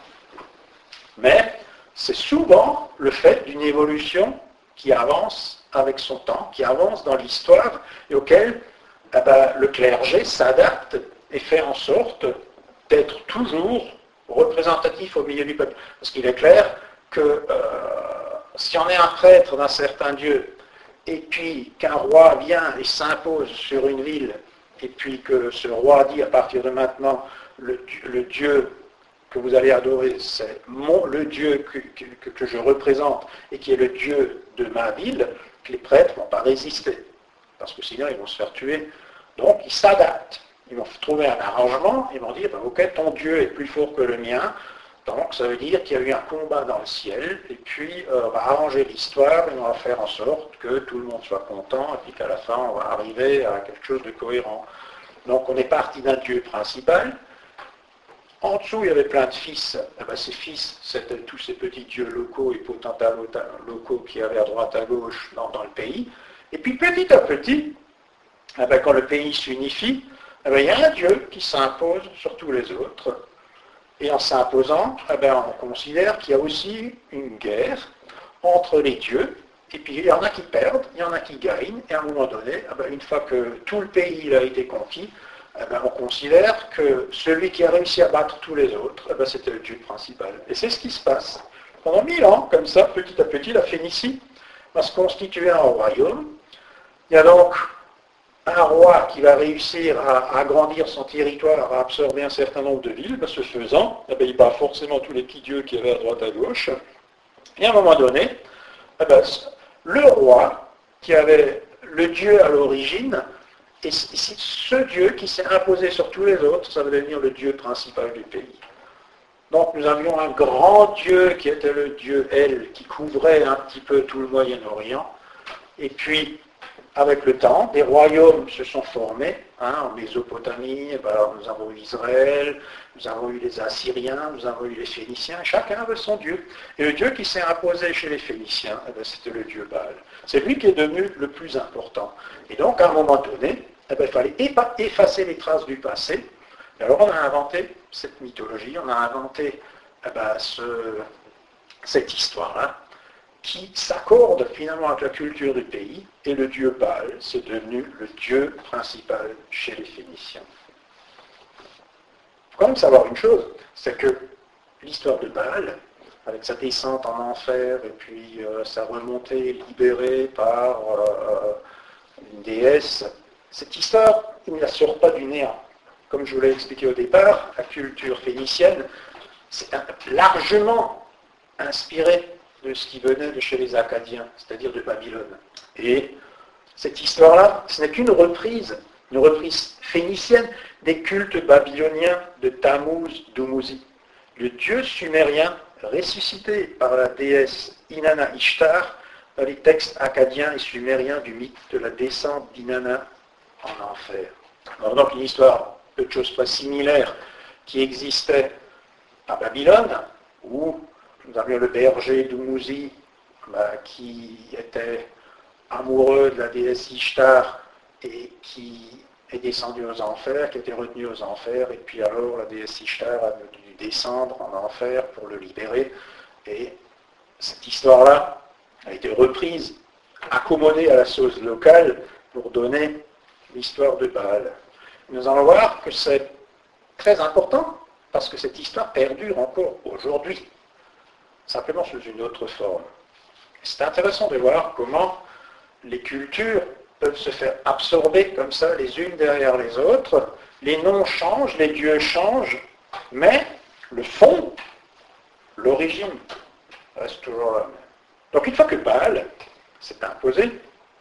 Mais c'est souvent le fait d'une évolution qui avance avec son temps, qui avance dans l'histoire et auquel eh ben, le clergé s'adapte et fait en sorte d'être toujours représentatif au milieu du peuple. Parce qu'il est clair que euh, si on est un prêtre d'un certain Dieu, et puis qu'un roi vient et s'impose sur une ville, et puis que ce roi dit à partir de maintenant, le, le Dieu que vous allez adorer, c'est mon, le Dieu que, que, que je représente, et qui est le Dieu de ma ville, que les prêtres ne vont pas résister, parce que sinon ils vont se faire tuer. Donc ils s'adaptent. Ils vont trouver un arrangement, ils vont dire, ben, ok, ton Dieu est plus fort que le mien, donc ça veut dire qu'il y a eu un combat dans le ciel, et puis euh, on va arranger l'histoire, et on va faire en sorte que tout le monde soit content, et puis qu'à la fin on va arriver à quelque chose de cohérent. Donc on est parti d'un Dieu principal, en dessous il y avait plein de fils, eh ben, ces fils c'était tous ces petits dieux locaux et potentats locaux qui avaient à droite à gauche dans, dans le pays, et puis petit à petit, eh ben, quand le pays s'unifie, eh ben, il y a un Dieu qui s'impose sur tous les autres. Et en s'imposant, eh ben, on considère qu'il y a aussi une guerre entre les dieux. Et puis il y en a qui perdent, il y en a qui gagnent. Et à un moment donné, eh ben, une fois que tout le pays a été conquis, eh ben, on considère que celui qui a réussi à battre tous les autres, eh ben, c'était le Dieu principal. Et c'est ce qui se passe. Pendant mille ans, comme ça, petit à petit, la Phénicie va se constituer en royaume. Il y a donc un roi qui va réussir à, à agrandir son territoire, à absorber un certain nombre de villes, ben, ce faisant, eh ben, il bat forcément tous les petits dieux qui avaient à droite à gauche. Et à un moment donné, eh ben, le roi, qui avait le dieu à l'origine, et c'est ce dieu qui s'est imposé sur tous les autres, ça va devenir le dieu principal du pays. Donc nous avions un grand dieu qui était le dieu El, qui couvrait un petit peu tout le Moyen-Orient, et puis avec le temps, des royaumes se sont formés. Hein, en Mésopotamie, ben, nous avons eu Israël, nous avons eu les Assyriens, nous avons eu les Phéniciens, chacun avait son dieu. Et le dieu qui s'est imposé chez les Phéniciens, eh ben, c'était le dieu Baal. C'est lui qui est devenu le plus important. Et donc, à un moment donné, eh ben, il fallait effacer les traces du passé. Et alors, on a inventé cette mythologie, on a inventé eh ben, ce, cette histoire-là, qui s'accorde finalement avec la culture du pays, et le dieu Baal, c'est devenu le dieu principal chez les Phéniciens. Il faut quand même savoir une chose, c'est que l'histoire de Baal, avec sa descente en enfer, et puis euh, sa remontée libérée par euh, une déesse, cette histoire, il ne la sort pas du néant. Comme je vous l'ai expliqué au départ, la culture phénicienne, c'est largement inspiré de ce qui venait de chez les Akkadiens, c'est-à-dire de Babylone. Et cette histoire-là, ce n'est qu'une reprise, une reprise phénicienne des cultes babyloniens de Tammuz Dumuzi, le dieu sumérien ressuscité par la déesse Inanna Ishtar dans les textes akkadiens et sumériens du mythe de la descente d'Inanna en enfer. Alors donc une histoire peu de choses pas similaires qui existait à Babylone, où nous avions le berger Dumuzi bah, qui était amoureux de la déesse Ishtar et qui est descendu aux enfers, qui a été retenu aux enfers, et puis alors la déesse Ishtar a dû descendre en enfer pour le libérer. Et cette histoire-là a été reprise, accommodée à la sauce locale pour donner l'histoire de Baal. Nous allons voir que c'est très important parce que cette histoire perdure encore aujourd'hui, simplement sous une autre forme. C'est intéressant de voir comment les cultures peuvent se faire absorber comme ça les unes derrière les autres, les noms changent, les dieux changent, mais le fond, l'origine, reste toujours là. Donc une fois que Baal s'est imposé,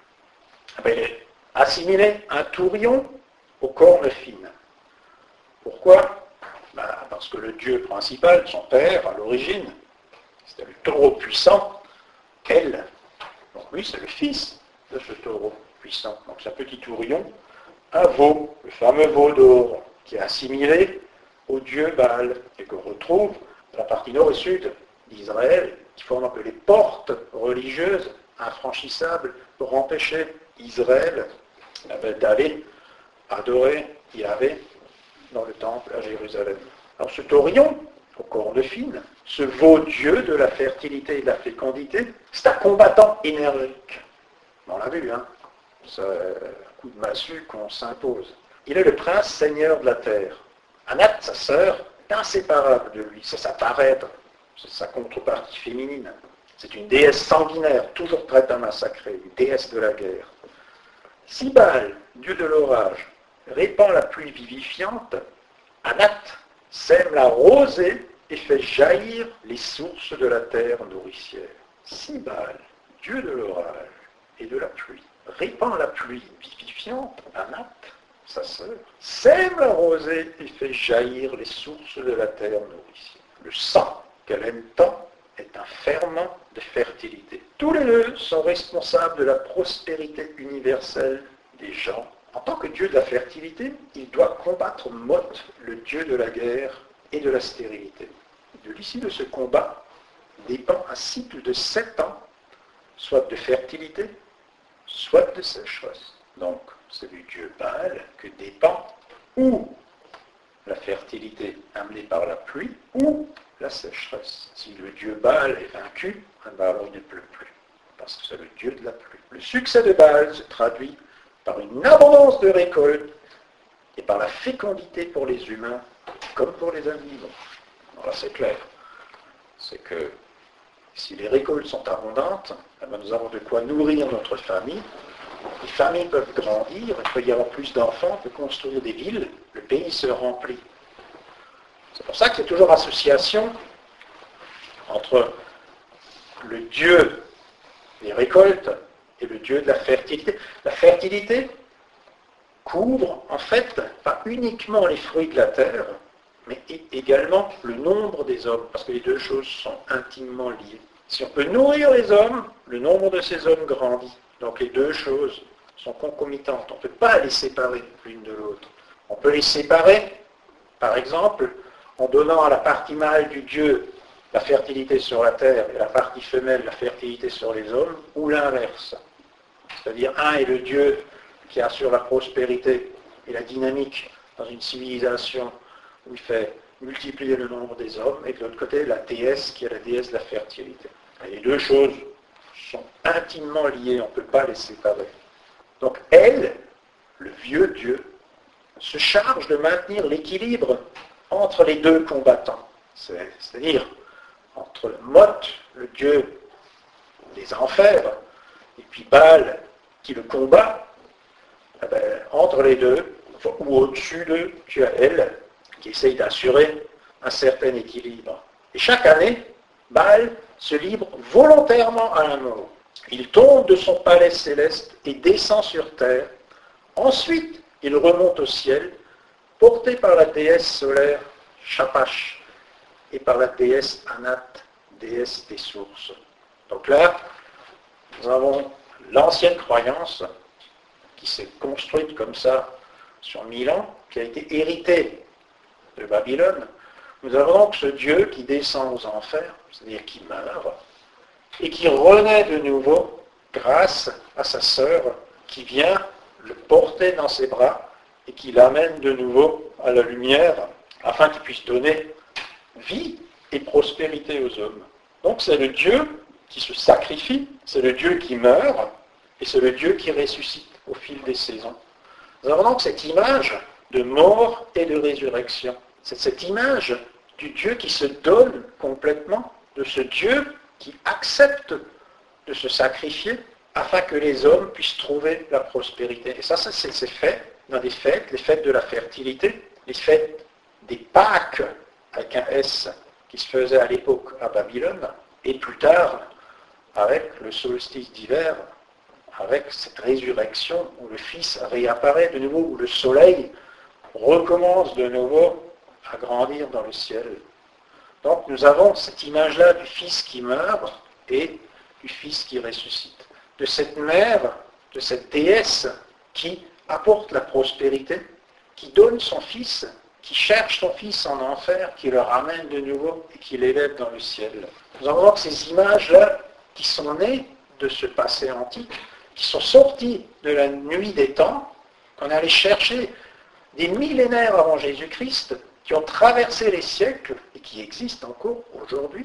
eh bien, il est assimilé un tourion aux cornes fines. Pourquoi? Ben, parce que le Dieu principal, son père, à l'origine, c'était le taureau puissant, elle. Donc lui, c'est le fils de ce taureau puissant. Donc ce petit tourion, un veau, le fameux veau d'or, qui est assimilé au dieu Baal, et qu'on retrouve dans la partie nord et sud d'Israël, qui forment un peu les portes religieuses infranchissables pour empêcher Israël d'aller adorer Yahvé dans le temple à Jérusalem. Alors ce taurion, aux cornes fines, ce veau dieu de la fertilité et de la fécondité, c'est un combattant énergique. On l'a vu, hein, c'est un coup de massue qu'on s'impose. Il est le prince seigneur de la terre. Anat, sa sœur, est inséparable de lui, c'est sa parèdre, c'est sa contrepartie féminine. C'est une déesse sanguinaire, toujours prête à massacrer, une déesse de la guerre. Si Baal, dieu de l'orage, répand la pluie vivifiante, Anat sème la rosée et fait jaillir les sources de la terre nourricière. Si Baal, dieu de l'orage et de la pluie, répand la pluie vivifiante, Anat, sa sœur, sème la rosée et fait jaillir les sources de la terre nourricière. Le sang qu'elle aime tant est un ferment de fertilité. Tous les deux sont responsables de la prospérité universelle des gens. En tant que dieu de la fertilité, il doit combattre Mot, le dieu de la guerre et de la stérilité. De l'issue de ce combat dépend un cycle de sept ans, soit de fertilité, soit de sécheresse. Donc, c'est du dieu Baal que dépend ou la fertilité amenée par la pluie, ou la sécheresse. Si le dieu Baal est vaincu, alors il ne pleut plus, parce que c'est le dieu de la pluie. Le succès de Baal se traduit par une abondance de récoltes et par la fécondité pour les humains comme pour les animaux. Alors là, c'est clair. C'est que si les récoltes sont abondantes, eh bien, nous avons de quoi nourrir notre famille. Les familles peuvent grandir, il peut y avoir plus d'enfants, on peut construire des villes, le pays se remplit. C'est pour ça qu'il y a toujours association entre le dieu des récoltes et le dieu de la fertilité. La fertilité couvre en fait pas uniquement les fruits de la terre, mais également le nombre des hommes, parce que les deux choses sont intimement liées. Si on peut nourrir les hommes, le nombre de ces hommes grandit. Donc les deux choses sont concomitantes. On ne peut pas les séparer l'une de l'autre. On peut les séparer, par exemple, en donnant à la partie mâle du dieu la fertilité sur la terre et la partie femelle la fertilité sur les hommes, ou l'inverse. C'est-à-dire, un est le dieu qui assure la prospérité et la dynamique dans une civilisation où il fait multiplier le nombre des hommes, et de l'autre côté, la déesse qui est la déesse de la fertilité. Et les deux choses sont intimement liées, on ne peut pas les séparer. Donc elle, le vieux Dieu, se charge de maintenir l'équilibre entre les deux combattants. C'est, c'est-à-dire entre Mot, le dieu des enfers, et puis Baal qui le combat. Eh bien, entre les deux, ou au-dessus d'eux, tu as elle qui essaye d'assurer un certain équilibre. Et chaque année, Baal se livre volontairement à la mort. Il tombe de son palais céleste et descend sur terre. Ensuite, il remonte au ciel, porté par la déesse solaire Shapash et par la déesse Anat, déesse des sources. Donc là, nous avons l'ancienne croyance qui s'est construite comme ça sur mille ans, qui a été héritée de Babylone. Nous avons donc ce Dieu qui descend aux enfers, c'est-à-dire qui meurt, et qui renaît de nouveau grâce à sa sœur qui vient le porter dans ses bras et qui l'amène de nouveau à la lumière afin qu'il puisse donner vie et prospérité aux hommes. Donc c'est le Dieu qui se sacrifie, c'est le Dieu qui meurt et c'est le Dieu qui ressuscite au fil des saisons. Nous avons donc cette image de mort et de résurrection. C'est cette image du Dieu qui se donne complètement, de ce Dieu qui accepte de se sacrifier afin que les hommes puissent trouver la prospérité. Et ça, ça c'est, c'est fait dans des fêtes, les fêtes de la fertilité, les fêtes des Pâques, avec un S, qui se faisaient à l'époque à Babylone, et plus tard avec le solstice d'hiver, avec cette résurrection où le Fils réapparaît de nouveau, où le soleil recommence de nouveau à grandir dans le ciel. Donc nous avons cette image-là du Fils qui meurt et du Fils qui ressuscite. De cette mère, de cette déesse qui apporte la prospérité, qui donne son Fils, qui cherche son Fils en enfer, qui le ramène de nouveau et qui l'élève dans le ciel. Nous avons donc ces images-là qui sont nées de ce passé antique, qui sont sorties de la nuit des temps, qu'on allait chercher des millénaires avant Jésus-Christ, qui ont traversé les siècles et qui existent encore aujourd'hui.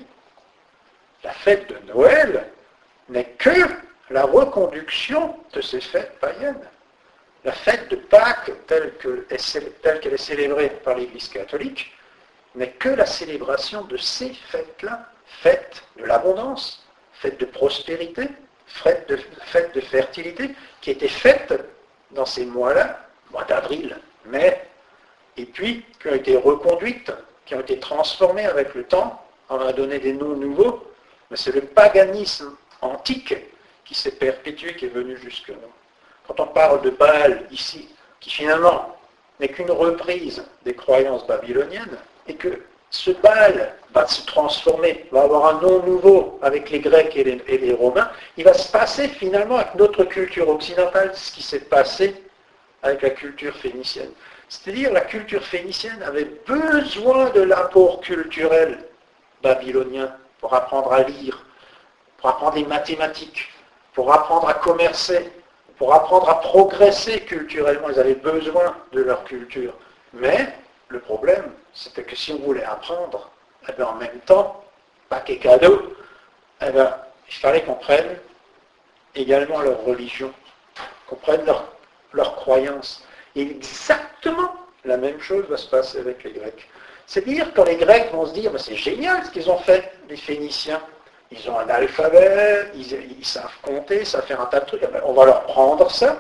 La fête de Noël n'est que la reconduction de ces fêtes païennes. La fête de Pâques, telle qu'elle est célébrée par l'Église catholique, n'est que la célébration de ces fêtes-là, fêtes de l'abondance, fêtes de prospérité, fêtes de, fêtes de fertilité, qui étaient faites dans ces mois-là, mois d'avril, mai, et puis qui ont été reconduites, qui ont été transformées avec le temps, on a donné des noms nouveaux, mais c'est le paganisme antique qui s'est perpétué, qui est venu jusque nous. Quand on parle de Baal ici, qui finalement n'est qu'une reprise des croyances babyloniennes, et que ce Baal va se transformer, va avoir un nom nouveau avec les Grecs et les, et les Romains, il va se passer finalement avec notre culture occidentale, ce qui s'est passé avec la culture phénicienne. C'est-à-dire la culture phénicienne avait besoin de l'apport culturel babylonien pour apprendre à lire, pour apprendre les mathématiques, pour apprendre à commercer, pour apprendre à progresser culturellement. Ils avaient besoin de leur culture. Mais le problème, c'était que si on voulait apprendre, eh bien, en même temps, paquet cadeau, eh bien, il fallait qu'on prenne également leur religion, qu'on prenne leur, leur croyance. Et exactement la même chose va se passer avec les Grecs. C'est-à-dire quand les Grecs vont se dire, ben, c'est génial ce qu'ils ont fait, les Phéniciens. Ils ont un alphabet, ils, ils savent compter, ils savent faire un tas de trucs. Eh ben, on va leur prendre ça.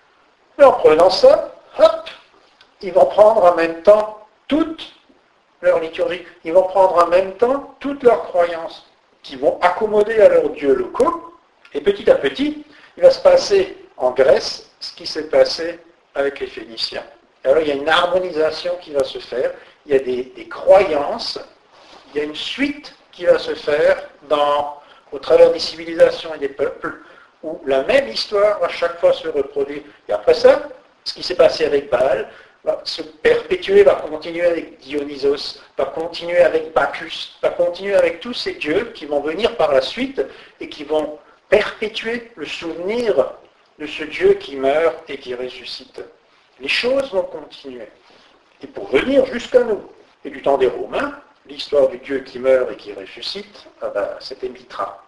Et en prenant ça, hop, ils vont prendre en même temps toute leur liturgie. Ils vont prendre en même temps toutes leurs croyances, qui vont accommoder à leurs dieux locaux. Et petit à petit, il va se passer en Grèce ce qui s'est passé avec les Phéniciens. Alors il y a une harmonisation qui va se faire, il y a des, des croyances, il y a une suite qui va se faire dans, au travers des civilisations et des peuples, où la même histoire va chaque fois se reproduire. Et après ça, ce qui s'est passé avec Baal va se perpétuer, va continuer avec Dionysos, va continuer avec Bacchus, va continuer avec tous ces dieux qui vont venir par la suite et qui vont perpétuer le souvenir de ce Dieu qui meurt et qui ressuscite. Les choses vont continuer. Et pour venir jusqu'à nous, et du temps des Romains, l'histoire du Dieu qui meurt et qui ressuscite, ah ben, c'était Mithra,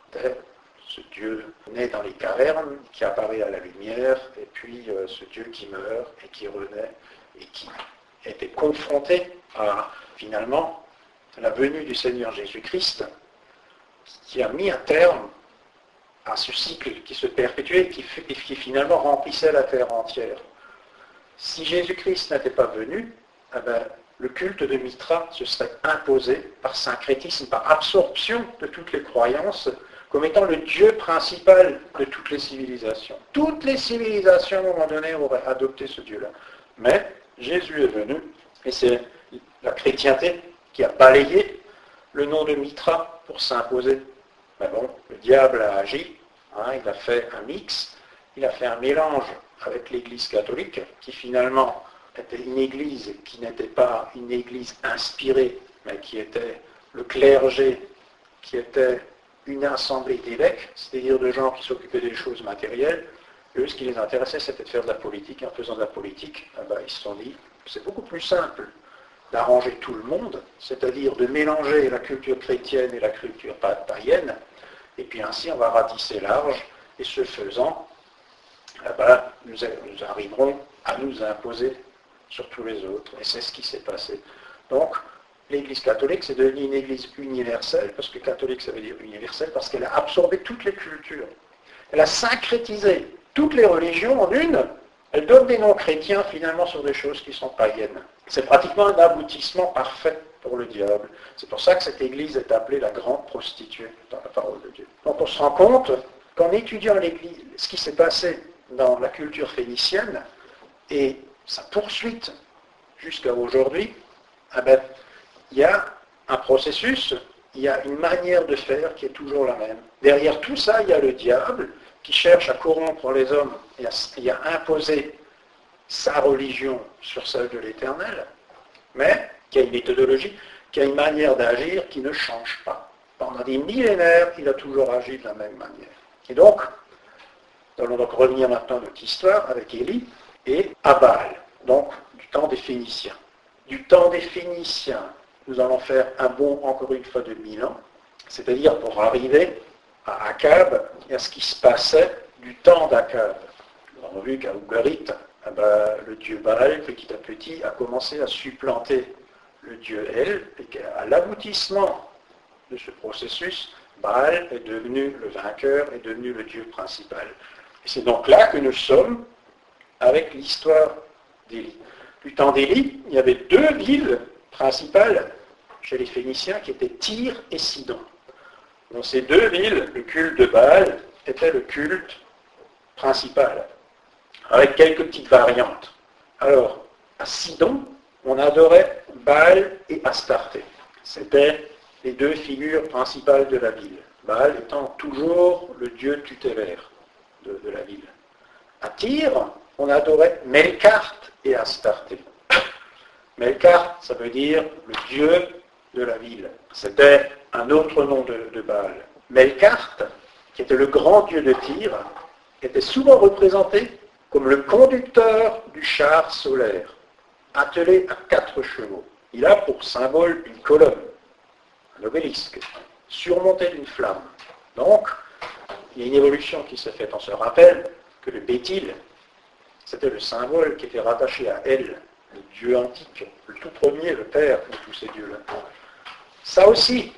ce Dieu né dans les cavernes, qui apparaît à la lumière, et puis euh, ce Dieu qui meurt et qui renaît, et qui était confronté à, finalement, la venue du Seigneur Jésus-Christ, qui a mis un terme à ce cycle qui se perpétuait et qui, et qui finalement remplissait la terre entière. Si Jésus-Christ n'était pas venu, eh ben, le culte de Mithra se serait imposé par syncrétisme, par absorption de toutes les croyances, comme étant le Dieu principal de toutes les civilisations. Toutes les civilisations, à un moment donné, auraient adopté ce Dieu-là. Mais Jésus est venu, et c'est la chrétienté qui a balayé le nom de Mithra pour s'imposer. Mais bon, le diable a agi, hein, il a fait un mix, il a fait un mélange avec l'Église catholique, qui finalement était une Église qui n'était pas une Église inspirée, mais qui était le clergé, qui était une assemblée d'évêques, c'est-à-dire de gens qui s'occupaient des choses matérielles. Et eux, ce qui les intéressait, c'était de faire de la politique. Et en faisant de la politique, eh ben, ils se sont dit, c'est beaucoup plus simple d'arranger tout le monde, c'est-à-dire de mélanger la culture chrétienne et la culture païenne, et puis ainsi on va ratisser large, et ce faisant, eh ben, nous, nous arriverons à nous imposer sur tous les autres. Et c'est ce qui s'est passé. Donc, l'Église catholique, c'est devenu une Église universelle, parce que catholique, ça veut dire universelle, parce qu'elle a absorbé toutes les cultures. Elle a syncrétisé toutes les religions en une. Elle donne des noms chrétiens, finalement, sur des choses qui sont païennes. C'est pratiquement un aboutissement parfait pour le diable. C'est pour ça que cette église est appelée la grande prostituée dans la parole de Dieu. Donc on se rend compte qu'en étudiant l'église, ce qui s'est passé dans la culture phénicienne et sa poursuite jusqu'à aujourd'hui, eh ben, il y a un processus, il y a une manière de faire qui est toujours la même. Derrière tout ça, il y a le diable qui cherche à corrompre les hommes et à, et à imposer sa religion sur celle de l'Éternel, mais qui a une méthodologie, qui a une manière d'agir qui ne change pas. Pendant des millénaires, il a toujours agi de la même manière. Et donc, nous allons donc revenir maintenant à notre histoire avec Élie et Abal, donc du temps des Phéniciens. Du temps des Phéniciens, nous allons faire un bond encore une fois de mille ans, c'est-à-dire pour arriver à Akab et à ce qui se passait du temps d'Akab. Nous avons vu qu'à Ugarit, eh ben, le dieu Baal, petit à petit, a commencé à supplanter le dieu El, et qu'à l'aboutissement de ce processus, Baal est devenu le vainqueur, est devenu le dieu principal. Et c'est donc là que nous sommes avec l'histoire d'Élie. Du temps d'Élie, il y avait deux villes principales chez les Phéniciens qui étaient Tyr et Sidon. Dans ces deux villes, le culte de Baal était le culte principal, avec quelques petites variantes. Alors, à Sidon, on adorait Baal et Astarté. C'était les deux figures principales de la ville. Baal étant toujours le dieu tutélaire de, de la ville. À Tyr, on adorait Melkart et Astarté. Melkart, ça veut dire le dieu de la ville. C'était un autre nom de, de Baal. Melkart, qui était le grand dieu de Tyr, était souvent représenté comme le conducteur du char solaire, attelé à quatre chevaux. Il a pour symbole une colonne, un obélisque, surmonté d'une flamme. Donc, il y a une évolution qui s'est faite. On se rappelle que le Béthil, c'était le symbole qui était rattaché à El, le dieu antique, le tout premier, le père de tous ces dieux-là. Ça aussi,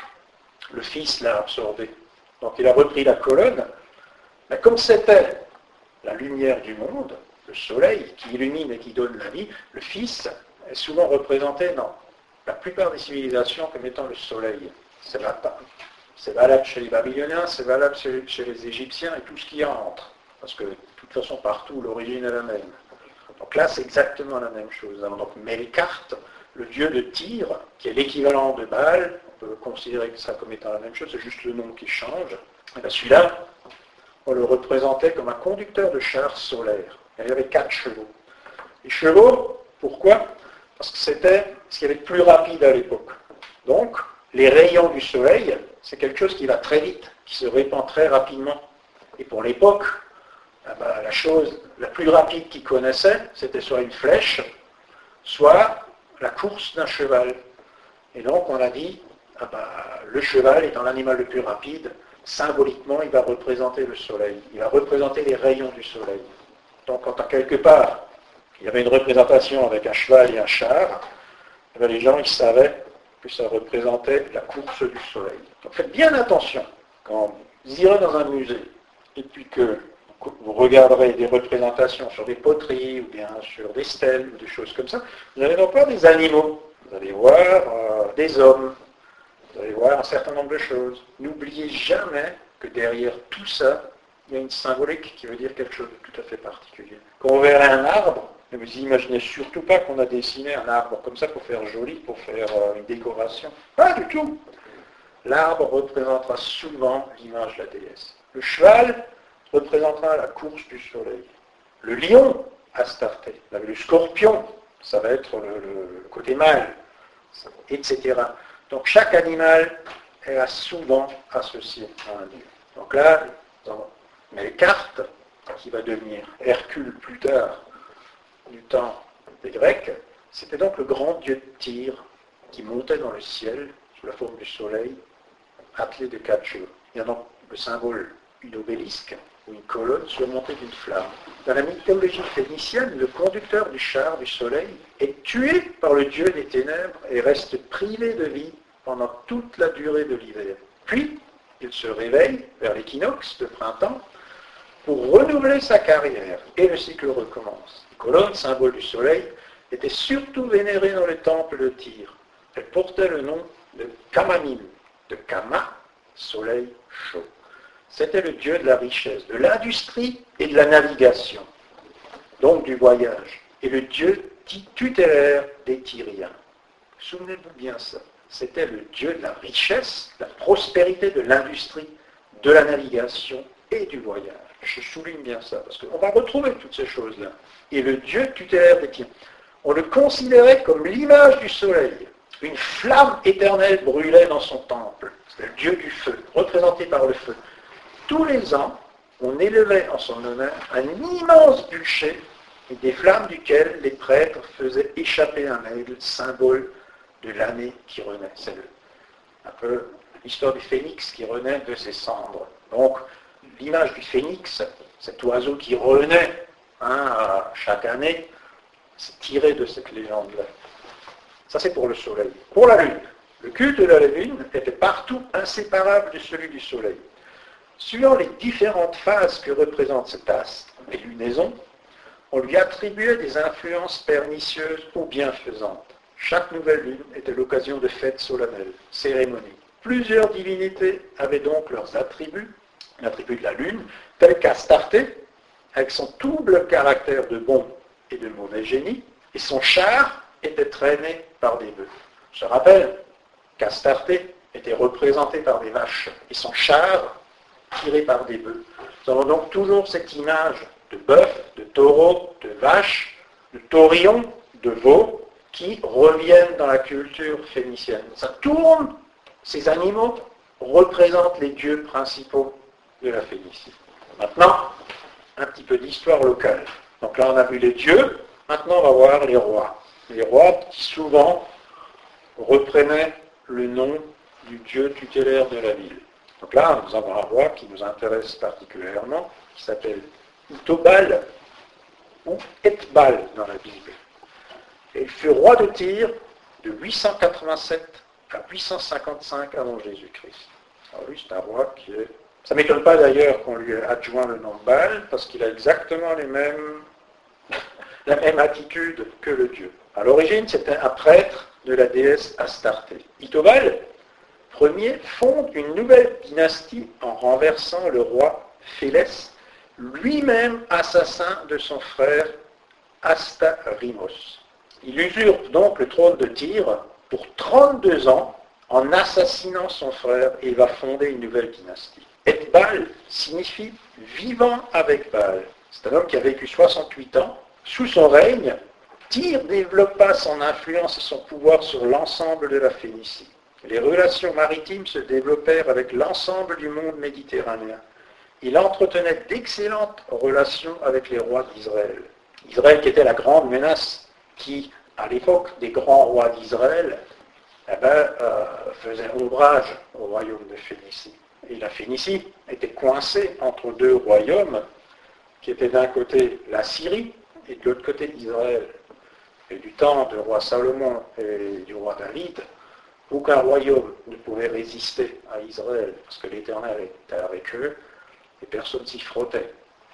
le Fils l'a absorbé. Donc il a repris la colonne, mais comme c'était la lumière du monde, le soleil qui illumine et qui donne la vie, le Fils est souvent représenté dans la plupart des civilisations comme étant le soleil. C'est valable chez les Babyloniens, c'est valable chez les Égyptiens et tout ce qui entre. Parce que de toute façon, partout, l'origine est la même. Donc là, c'est exactement la même chose. Donc Melkart, le dieu de Tyr, qui est l'équivalent de Baal, on peut considérer ça comme étant la même chose, c'est juste le nom qui change. Et bien celui-là, on le représentait comme un conducteur de chars solaires. Il y avait quatre chevaux. Les chevaux, pourquoi? Parce que c'était ce qu'il y avait de plus rapide à l'époque. Donc, les rayons du soleil, c'est quelque chose qui va très vite, qui se répand très rapidement. Et pour l'époque, ah ben, la chose la plus rapide qu'ils connaissaient, c'était soit une flèche, soit la course d'un cheval. Et donc, on a dit, ah ben, le cheval étant l'animal le plus rapide, symboliquement, il va représenter le soleil. Il va représenter les rayons du soleil. Donc, quand à quelque part, il y avait une représentation avec un cheval et un char, eh bien, les gens, ils savaient que ça représentait la course du soleil. Donc, faites bien attention quand vous irez dans un musée et puis que vous regarderez des représentations sur des poteries ou bien sur des stèles ou des choses comme ça, vous allez donc voir des animaux, vous allez voir euh, des hommes, vous allez voir un certain nombre de choses. N'oubliez jamais que derrière tout ça, il y a une symbolique qui veut dire quelque chose de tout à fait particulier. Quand on verrait un arbre, ne vous imaginez surtout pas qu'on a dessiné un arbre comme ça pour faire joli, pour faire euh, une décoration. Pas du tout. L'arbre représentera souvent l'image de la déesse. Le cheval représentera la course du soleil. Le lion, Astarté. Le scorpion, ça va être le, le, le côté mâle, et cetera. Donc chaque animal est souvent associé à un dieu. Donc là, dans Melkart, qui va devenir Hercule plus tard, du temps des Grecs, c'était donc le grand dieu de Tyr qui montait dans le ciel sous la forme du soleil, attelé de quatre chevaux. Il y a donc le symbole, une obélisque ou une colonne surmontée d'une flamme. Dans la mythologie phénicienne, le conducteur du char du soleil est tué par le dieu des ténèbres et reste privé de vie pendant toute la durée de l'hiver. Puis, il se réveille vers l'équinoxe de printemps pour renouveler sa carrière et le cycle recommence. Les colonnes, symbole du soleil, étaient surtout vénérées dans le temple de Tyr. Elle portait le nom de Kamamim, de Kama, soleil chaud. C'était le dieu de la richesse, de l'industrie et de la navigation, donc du voyage, et le dieu tutélaire des Tyriens. Souvenez-vous bien ça. C'était le dieu de la richesse, de la prospérité, de l'industrie, de la navigation et du voyage. Je souligne bien ça, parce qu'on va retrouver toutes ces choses-là. Et le dieu tutélaire des Tyriens. On le considérait comme l'image du soleil. Une flamme éternelle brûlait dans son temple. C'était le dieu du feu, représenté par le feu. Tous les ans, on élevait en son honneur un immense bûcher et des flammes duquel les prêtres faisaient échapper un aigle, symbole de l'année qui renaît. C'est le, un peu l'histoire du phénix qui renaît de ses cendres. Donc, l'image du phénix, cet oiseau qui renaît hein, chaque année, c'est tiré de cette légende-là. Ça, c'est pour le soleil. Pour la lune, le culte de la lune était partout inséparable de celui du soleil. Suivant les différentes phases que représente cet astre, les lunaisons, on lui attribuait des influences pernicieuses ou bienfaisantes. Chaque nouvelle lune était l'occasion de fêtes solennelles, cérémonies. Plusieurs divinités avaient donc leurs attributs, l'attribut de la lune, tel qu'Astarté, avec son double caractère de bon et de mauvais génie, et son char était traîné par des bœufs. Je rappelle qu'Astarté était représenté par des vaches, et son char tiré par des bœufs. Nous avons donc toujours cette image de bœuf, de taureau, de vache, de taurillon, de veau, qui reviennent dans la culture phénicienne. Ça tourne, ces animaux représentent les dieux principaux de la Phénicie. Maintenant, un petit peu d'histoire locale. Donc là, on a vu les dieux, maintenant on va voir les rois. Les rois qui souvent reprenaient le nom du dieu tutélaire de la ville. Donc là, nous avons un roi qui nous intéresse particulièrement, qui s'appelle Itobal ou Etbal dans la Bible. Et il fut roi de Tyr de huit cent quatre-vingt-sept à huit cent cinquante-cinq avant Jésus-Christ. Alors lui, c'est un roi qui est... Ça ne m'étonne pas d'ailleurs qu'on lui ait adjoint le nom de Baal, parce qu'il a exactement les mêmes... la même attitude que le dieu. À l'origine, c'était un prêtre de la déesse Astarté. Itobal Ier fonde une nouvelle dynastie en renversant le roi Phélès, lui-même assassin de son frère Astarimos. Il usurpe donc le trône de Tyr pour trente-deux ans en assassinant son frère et il va fonder une nouvelle dynastie. Etbal signifie vivant avec Baal. C'est un homme qui a vécu soixante-huit ans. Sous son règne, Tyr développa son influence et son pouvoir sur l'ensemble de la Phénicie. Les relations maritimes se développèrent avec l'ensemble du monde méditerranéen. Il entretenait d'excellentes relations avec les rois d'Israël. Israël qui était la grande menace qui, à l'époque des grands rois d'Israël, eh ben, euh, faisait ombrage au royaume de Phénicie. Et la Phénicie était coincée entre deux royaumes, qui étaient d'un côté la Syrie et de l'autre côté Israël. Et du temps du roi Salomon et du roi David, aucun royaume ne pouvait résister à Israël, parce que l'Éternel était avec eux, et personne s'y frottait.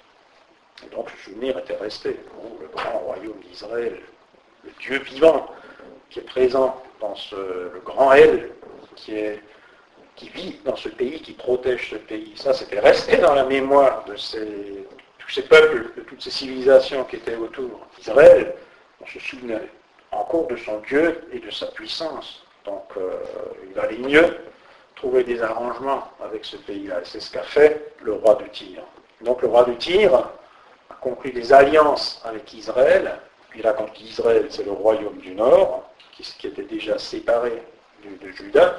Et donc le souvenir était resté. Oh, le grand royaume d'Israël, le Dieu vivant, qui est présent dans ce, le grand El, qui, est, qui vit dans ce pays, qui protège ce pays. Ça, c'était resté dans la mémoire de ces, tous ces peuples, de toutes ces civilisations qui étaient autour d'Israël. On se souvenait encore de son Dieu et de sa puissance. Donc, euh, il valait mieux trouver des arrangements avec ce pays-là. Et c'est ce qu'a fait le roi de Tyr. Donc, le roi de Tyr a conclu des alliances avec Israël. Puis là, quand Israël, c'est le royaume du Nord, qui, qui était déjà séparé de, de Juda.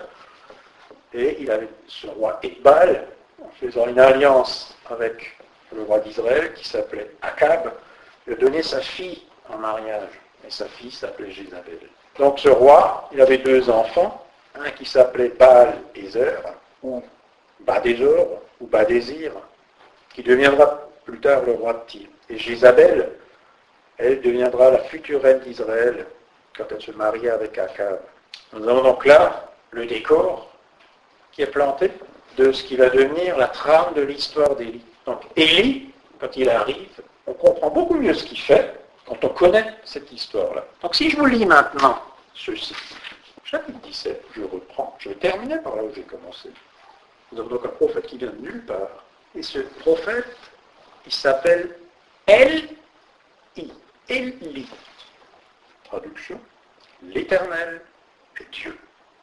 Et il avait ce roi Etbal, en faisant une alliance avec le roi d'Israël, qui s'appelait Akab, il a donné sa fille en mariage. Et sa fille s'appelait Jézabel. Donc ce roi, il avait deux enfants, un qui s'appelait Baal-Ézer, ou Badézor, ou Badésir, qui deviendra plus tard le roi de Tyr. Et Jézabel, elle deviendra la future reine d'Israël quand elle se marie avec Akab. Nous avons donc là le décor qui est planté de ce qui va devenir la trame de l'histoire d'Élie. Donc Élie, quand il arrive, on comprend beaucoup mieux ce qu'il fait quand on connaît cette histoire-là. Donc si je vous lis maintenant ceci, Chapitre dix-sept, je reprends, je vais terminer par là où j'ai commencé. Nous avons donc un prophète qui vient de nulle part. Et ce prophète, il s'appelle Eli. Eli. Traduction, l'Éternel est Dieu.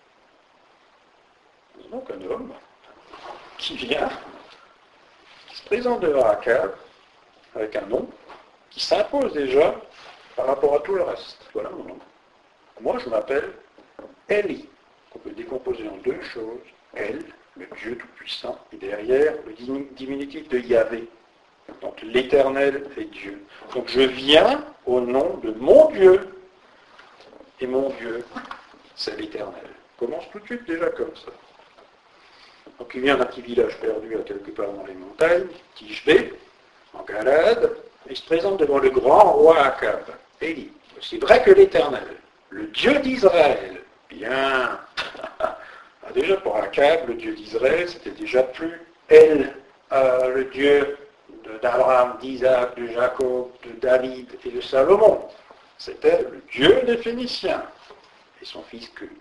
Nous avons donc un homme qui vient, qui se présente devant Akab avec un nom qui s'impose déjà par rapport à tout le reste. Voilà mon nom. Moi, je m'appelle Eli, qu'on peut décomposer en deux choses. El, le Dieu Tout-Puissant, et derrière, le diminutif de Yahvé. Donc, l'Éternel est Dieu. Donc, je viens au nom de mon Dieu. Et mon Dieu, c'est l'Éternel. Commence tout de suite déjà comme ça. Donc, il vient d'un petit village perdu à quelque part dans les montagnes, Tishbé, en Galade, et il se présente devant le grand roi Akab. Et il dit, c'est vrai que l'Éternel, le Dieu d'Israël, bien. Ah, déjà pour Akab, le Dieu d'Israël, c'était déjà plus elle, euh, le Dieu d'Abraham, d'Isaac, de Jacob, de David et de Salomon. C'était le Dieu des Phéniciens et son fils Cuc,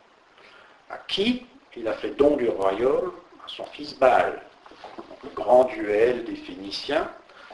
à qui il a fait don du royaume à son fils Baal. Donc, le grand duel des Phéniciens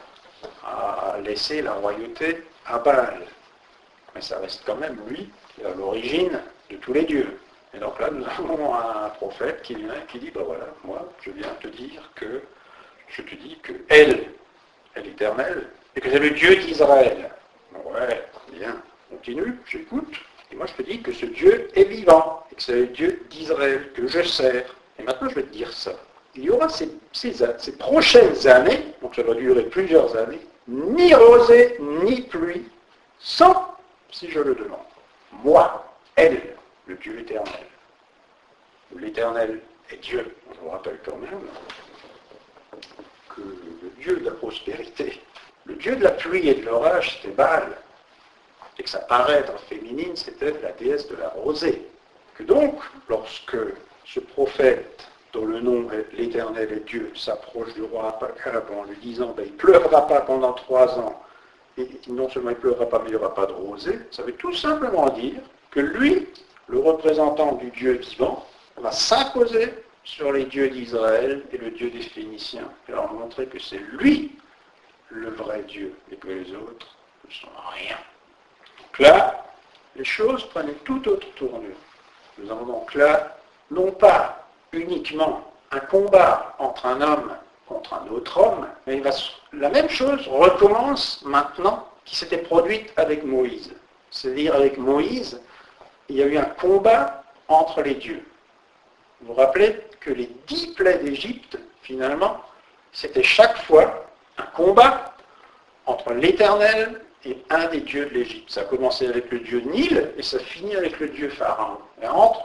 a laissé la royauté à Baal. Mais ça reste quand même lui qui est à l'origine de tous les dieux. Et donc là, nous avons un prophète qui vient et qui dit, ben voilà, moi, je viens te dire que, je te dis que elle est l'Éternel, et que c'est le Dieu d'Israël. Ouais, bien, continue, j'écoute. Et moi, je te dis que ce Dieu est vivant, et que c'est le Dieu d'Israël que je sers. Et maintenant, je vais te dire ça. Il y aura ces, ces, ces prochaines années, donc ça va durer plusieurs années, ni rosée, ni pluie, sans, si je le demande, moi, elle, le Dieu éternel. L'Éternel est Dieu. On vous rappelle quand même que le Dieu de la prospérité, le Dieu de la pluie et de l'orage, c'était Baal. Et que sa paraître féminine, c'était la déesse de la rosée. Que donc, lorsque ce prophète, dont le nom est l'Éternel est Dieu, s'approche du roi Akab en lui disant ben, il ne pleuvra pas pendant trois ans, et non seulement il ne pleuvra pas, mais il n'y aura pas de rosée, ça veut tout simplement dire que lui, le représentant du Dieu vivant, va s'imposer sur les dieux d'Israël et le Dieu des Phéniciens, et leur montrer que c'est lui le vrai Dieu, et que les autres ne sont rien. Donc là, les choses prennent une toute autre tournure. Nous avons donc là, non pas uniquement un combat entre un homme contre un autre homme, mais il va, la même chose recommence maintenant qui s'était produite avec Moïse. C'est-à-dire avec Moïse, il y a eu un combat entre les dieux. Vous vous rappelez que les dix plaies d'Égypte, finalement, c'était chaque fois un combat entre l'Éternel et un des dieux de l'Égypte. Ça a commencé avec le dieu Nil et ça finit avec le dieu Pharaon. Et entre,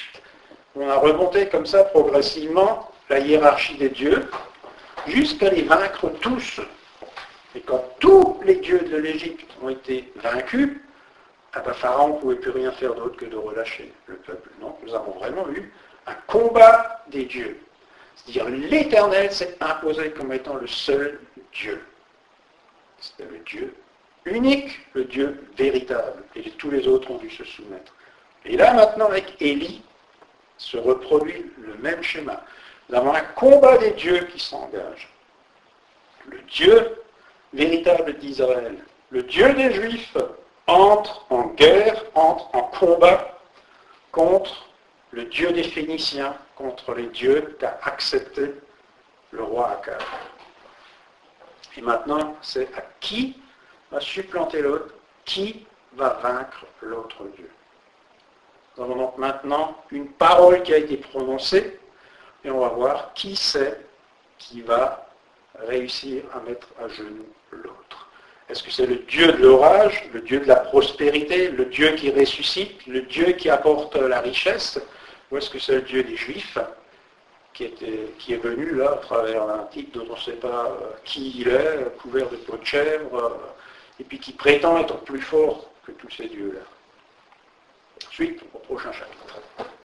on a remonté comme ça progressivement la hiérarchie des dieux jusqu'à les vaincre tous. Et quand tous les dieux de l'Égypte ont été vaincus, ah ben Pharaon ne pouvait plus rien faire d'autre que de relâcher le peuple. Donc nous avons vraiment eu un combat des dieux. C'est-à-dire l'Éternel s'est imposé comme étant le seul Dieu. C'était le Dieu unique, le Dieu véritable. Et tous les autres ont dû se soumettre. Et là maintenant avec Élie, se reproduit le même schéma. Nous avons un combat des dieux qui s'engage. Le Dieu véritable d'Israël, le Dieu des Juifs, entre en guerre, entre en combat contre le Dieu des Phéniciens, contre les dieux qu'a accepté le roi Akab. Et maintenant, c'est à qui va supplanter l'autre, qui va vaincre l'autre Dieu. Nous avons donc maintenant une parole qui a été prononcée, et on va voir qui c'est qui va réussir à mettre à genoux l'autre. Est-ce que c'est le Dieu de l'orage, le Dieu de la prospérité, le Dieu qui ressuscite, le Dieu qui apporte la richesse, ou est-ce que c'est le Dieu des Juifs qui, était, qui est venu là à travers un type dont on ne sait pas euh, qui il est, couvert de peau de chèvre, euh, et puis qui prétend être plus fort que tous ces dieux-là. Suite au prochain chapitre.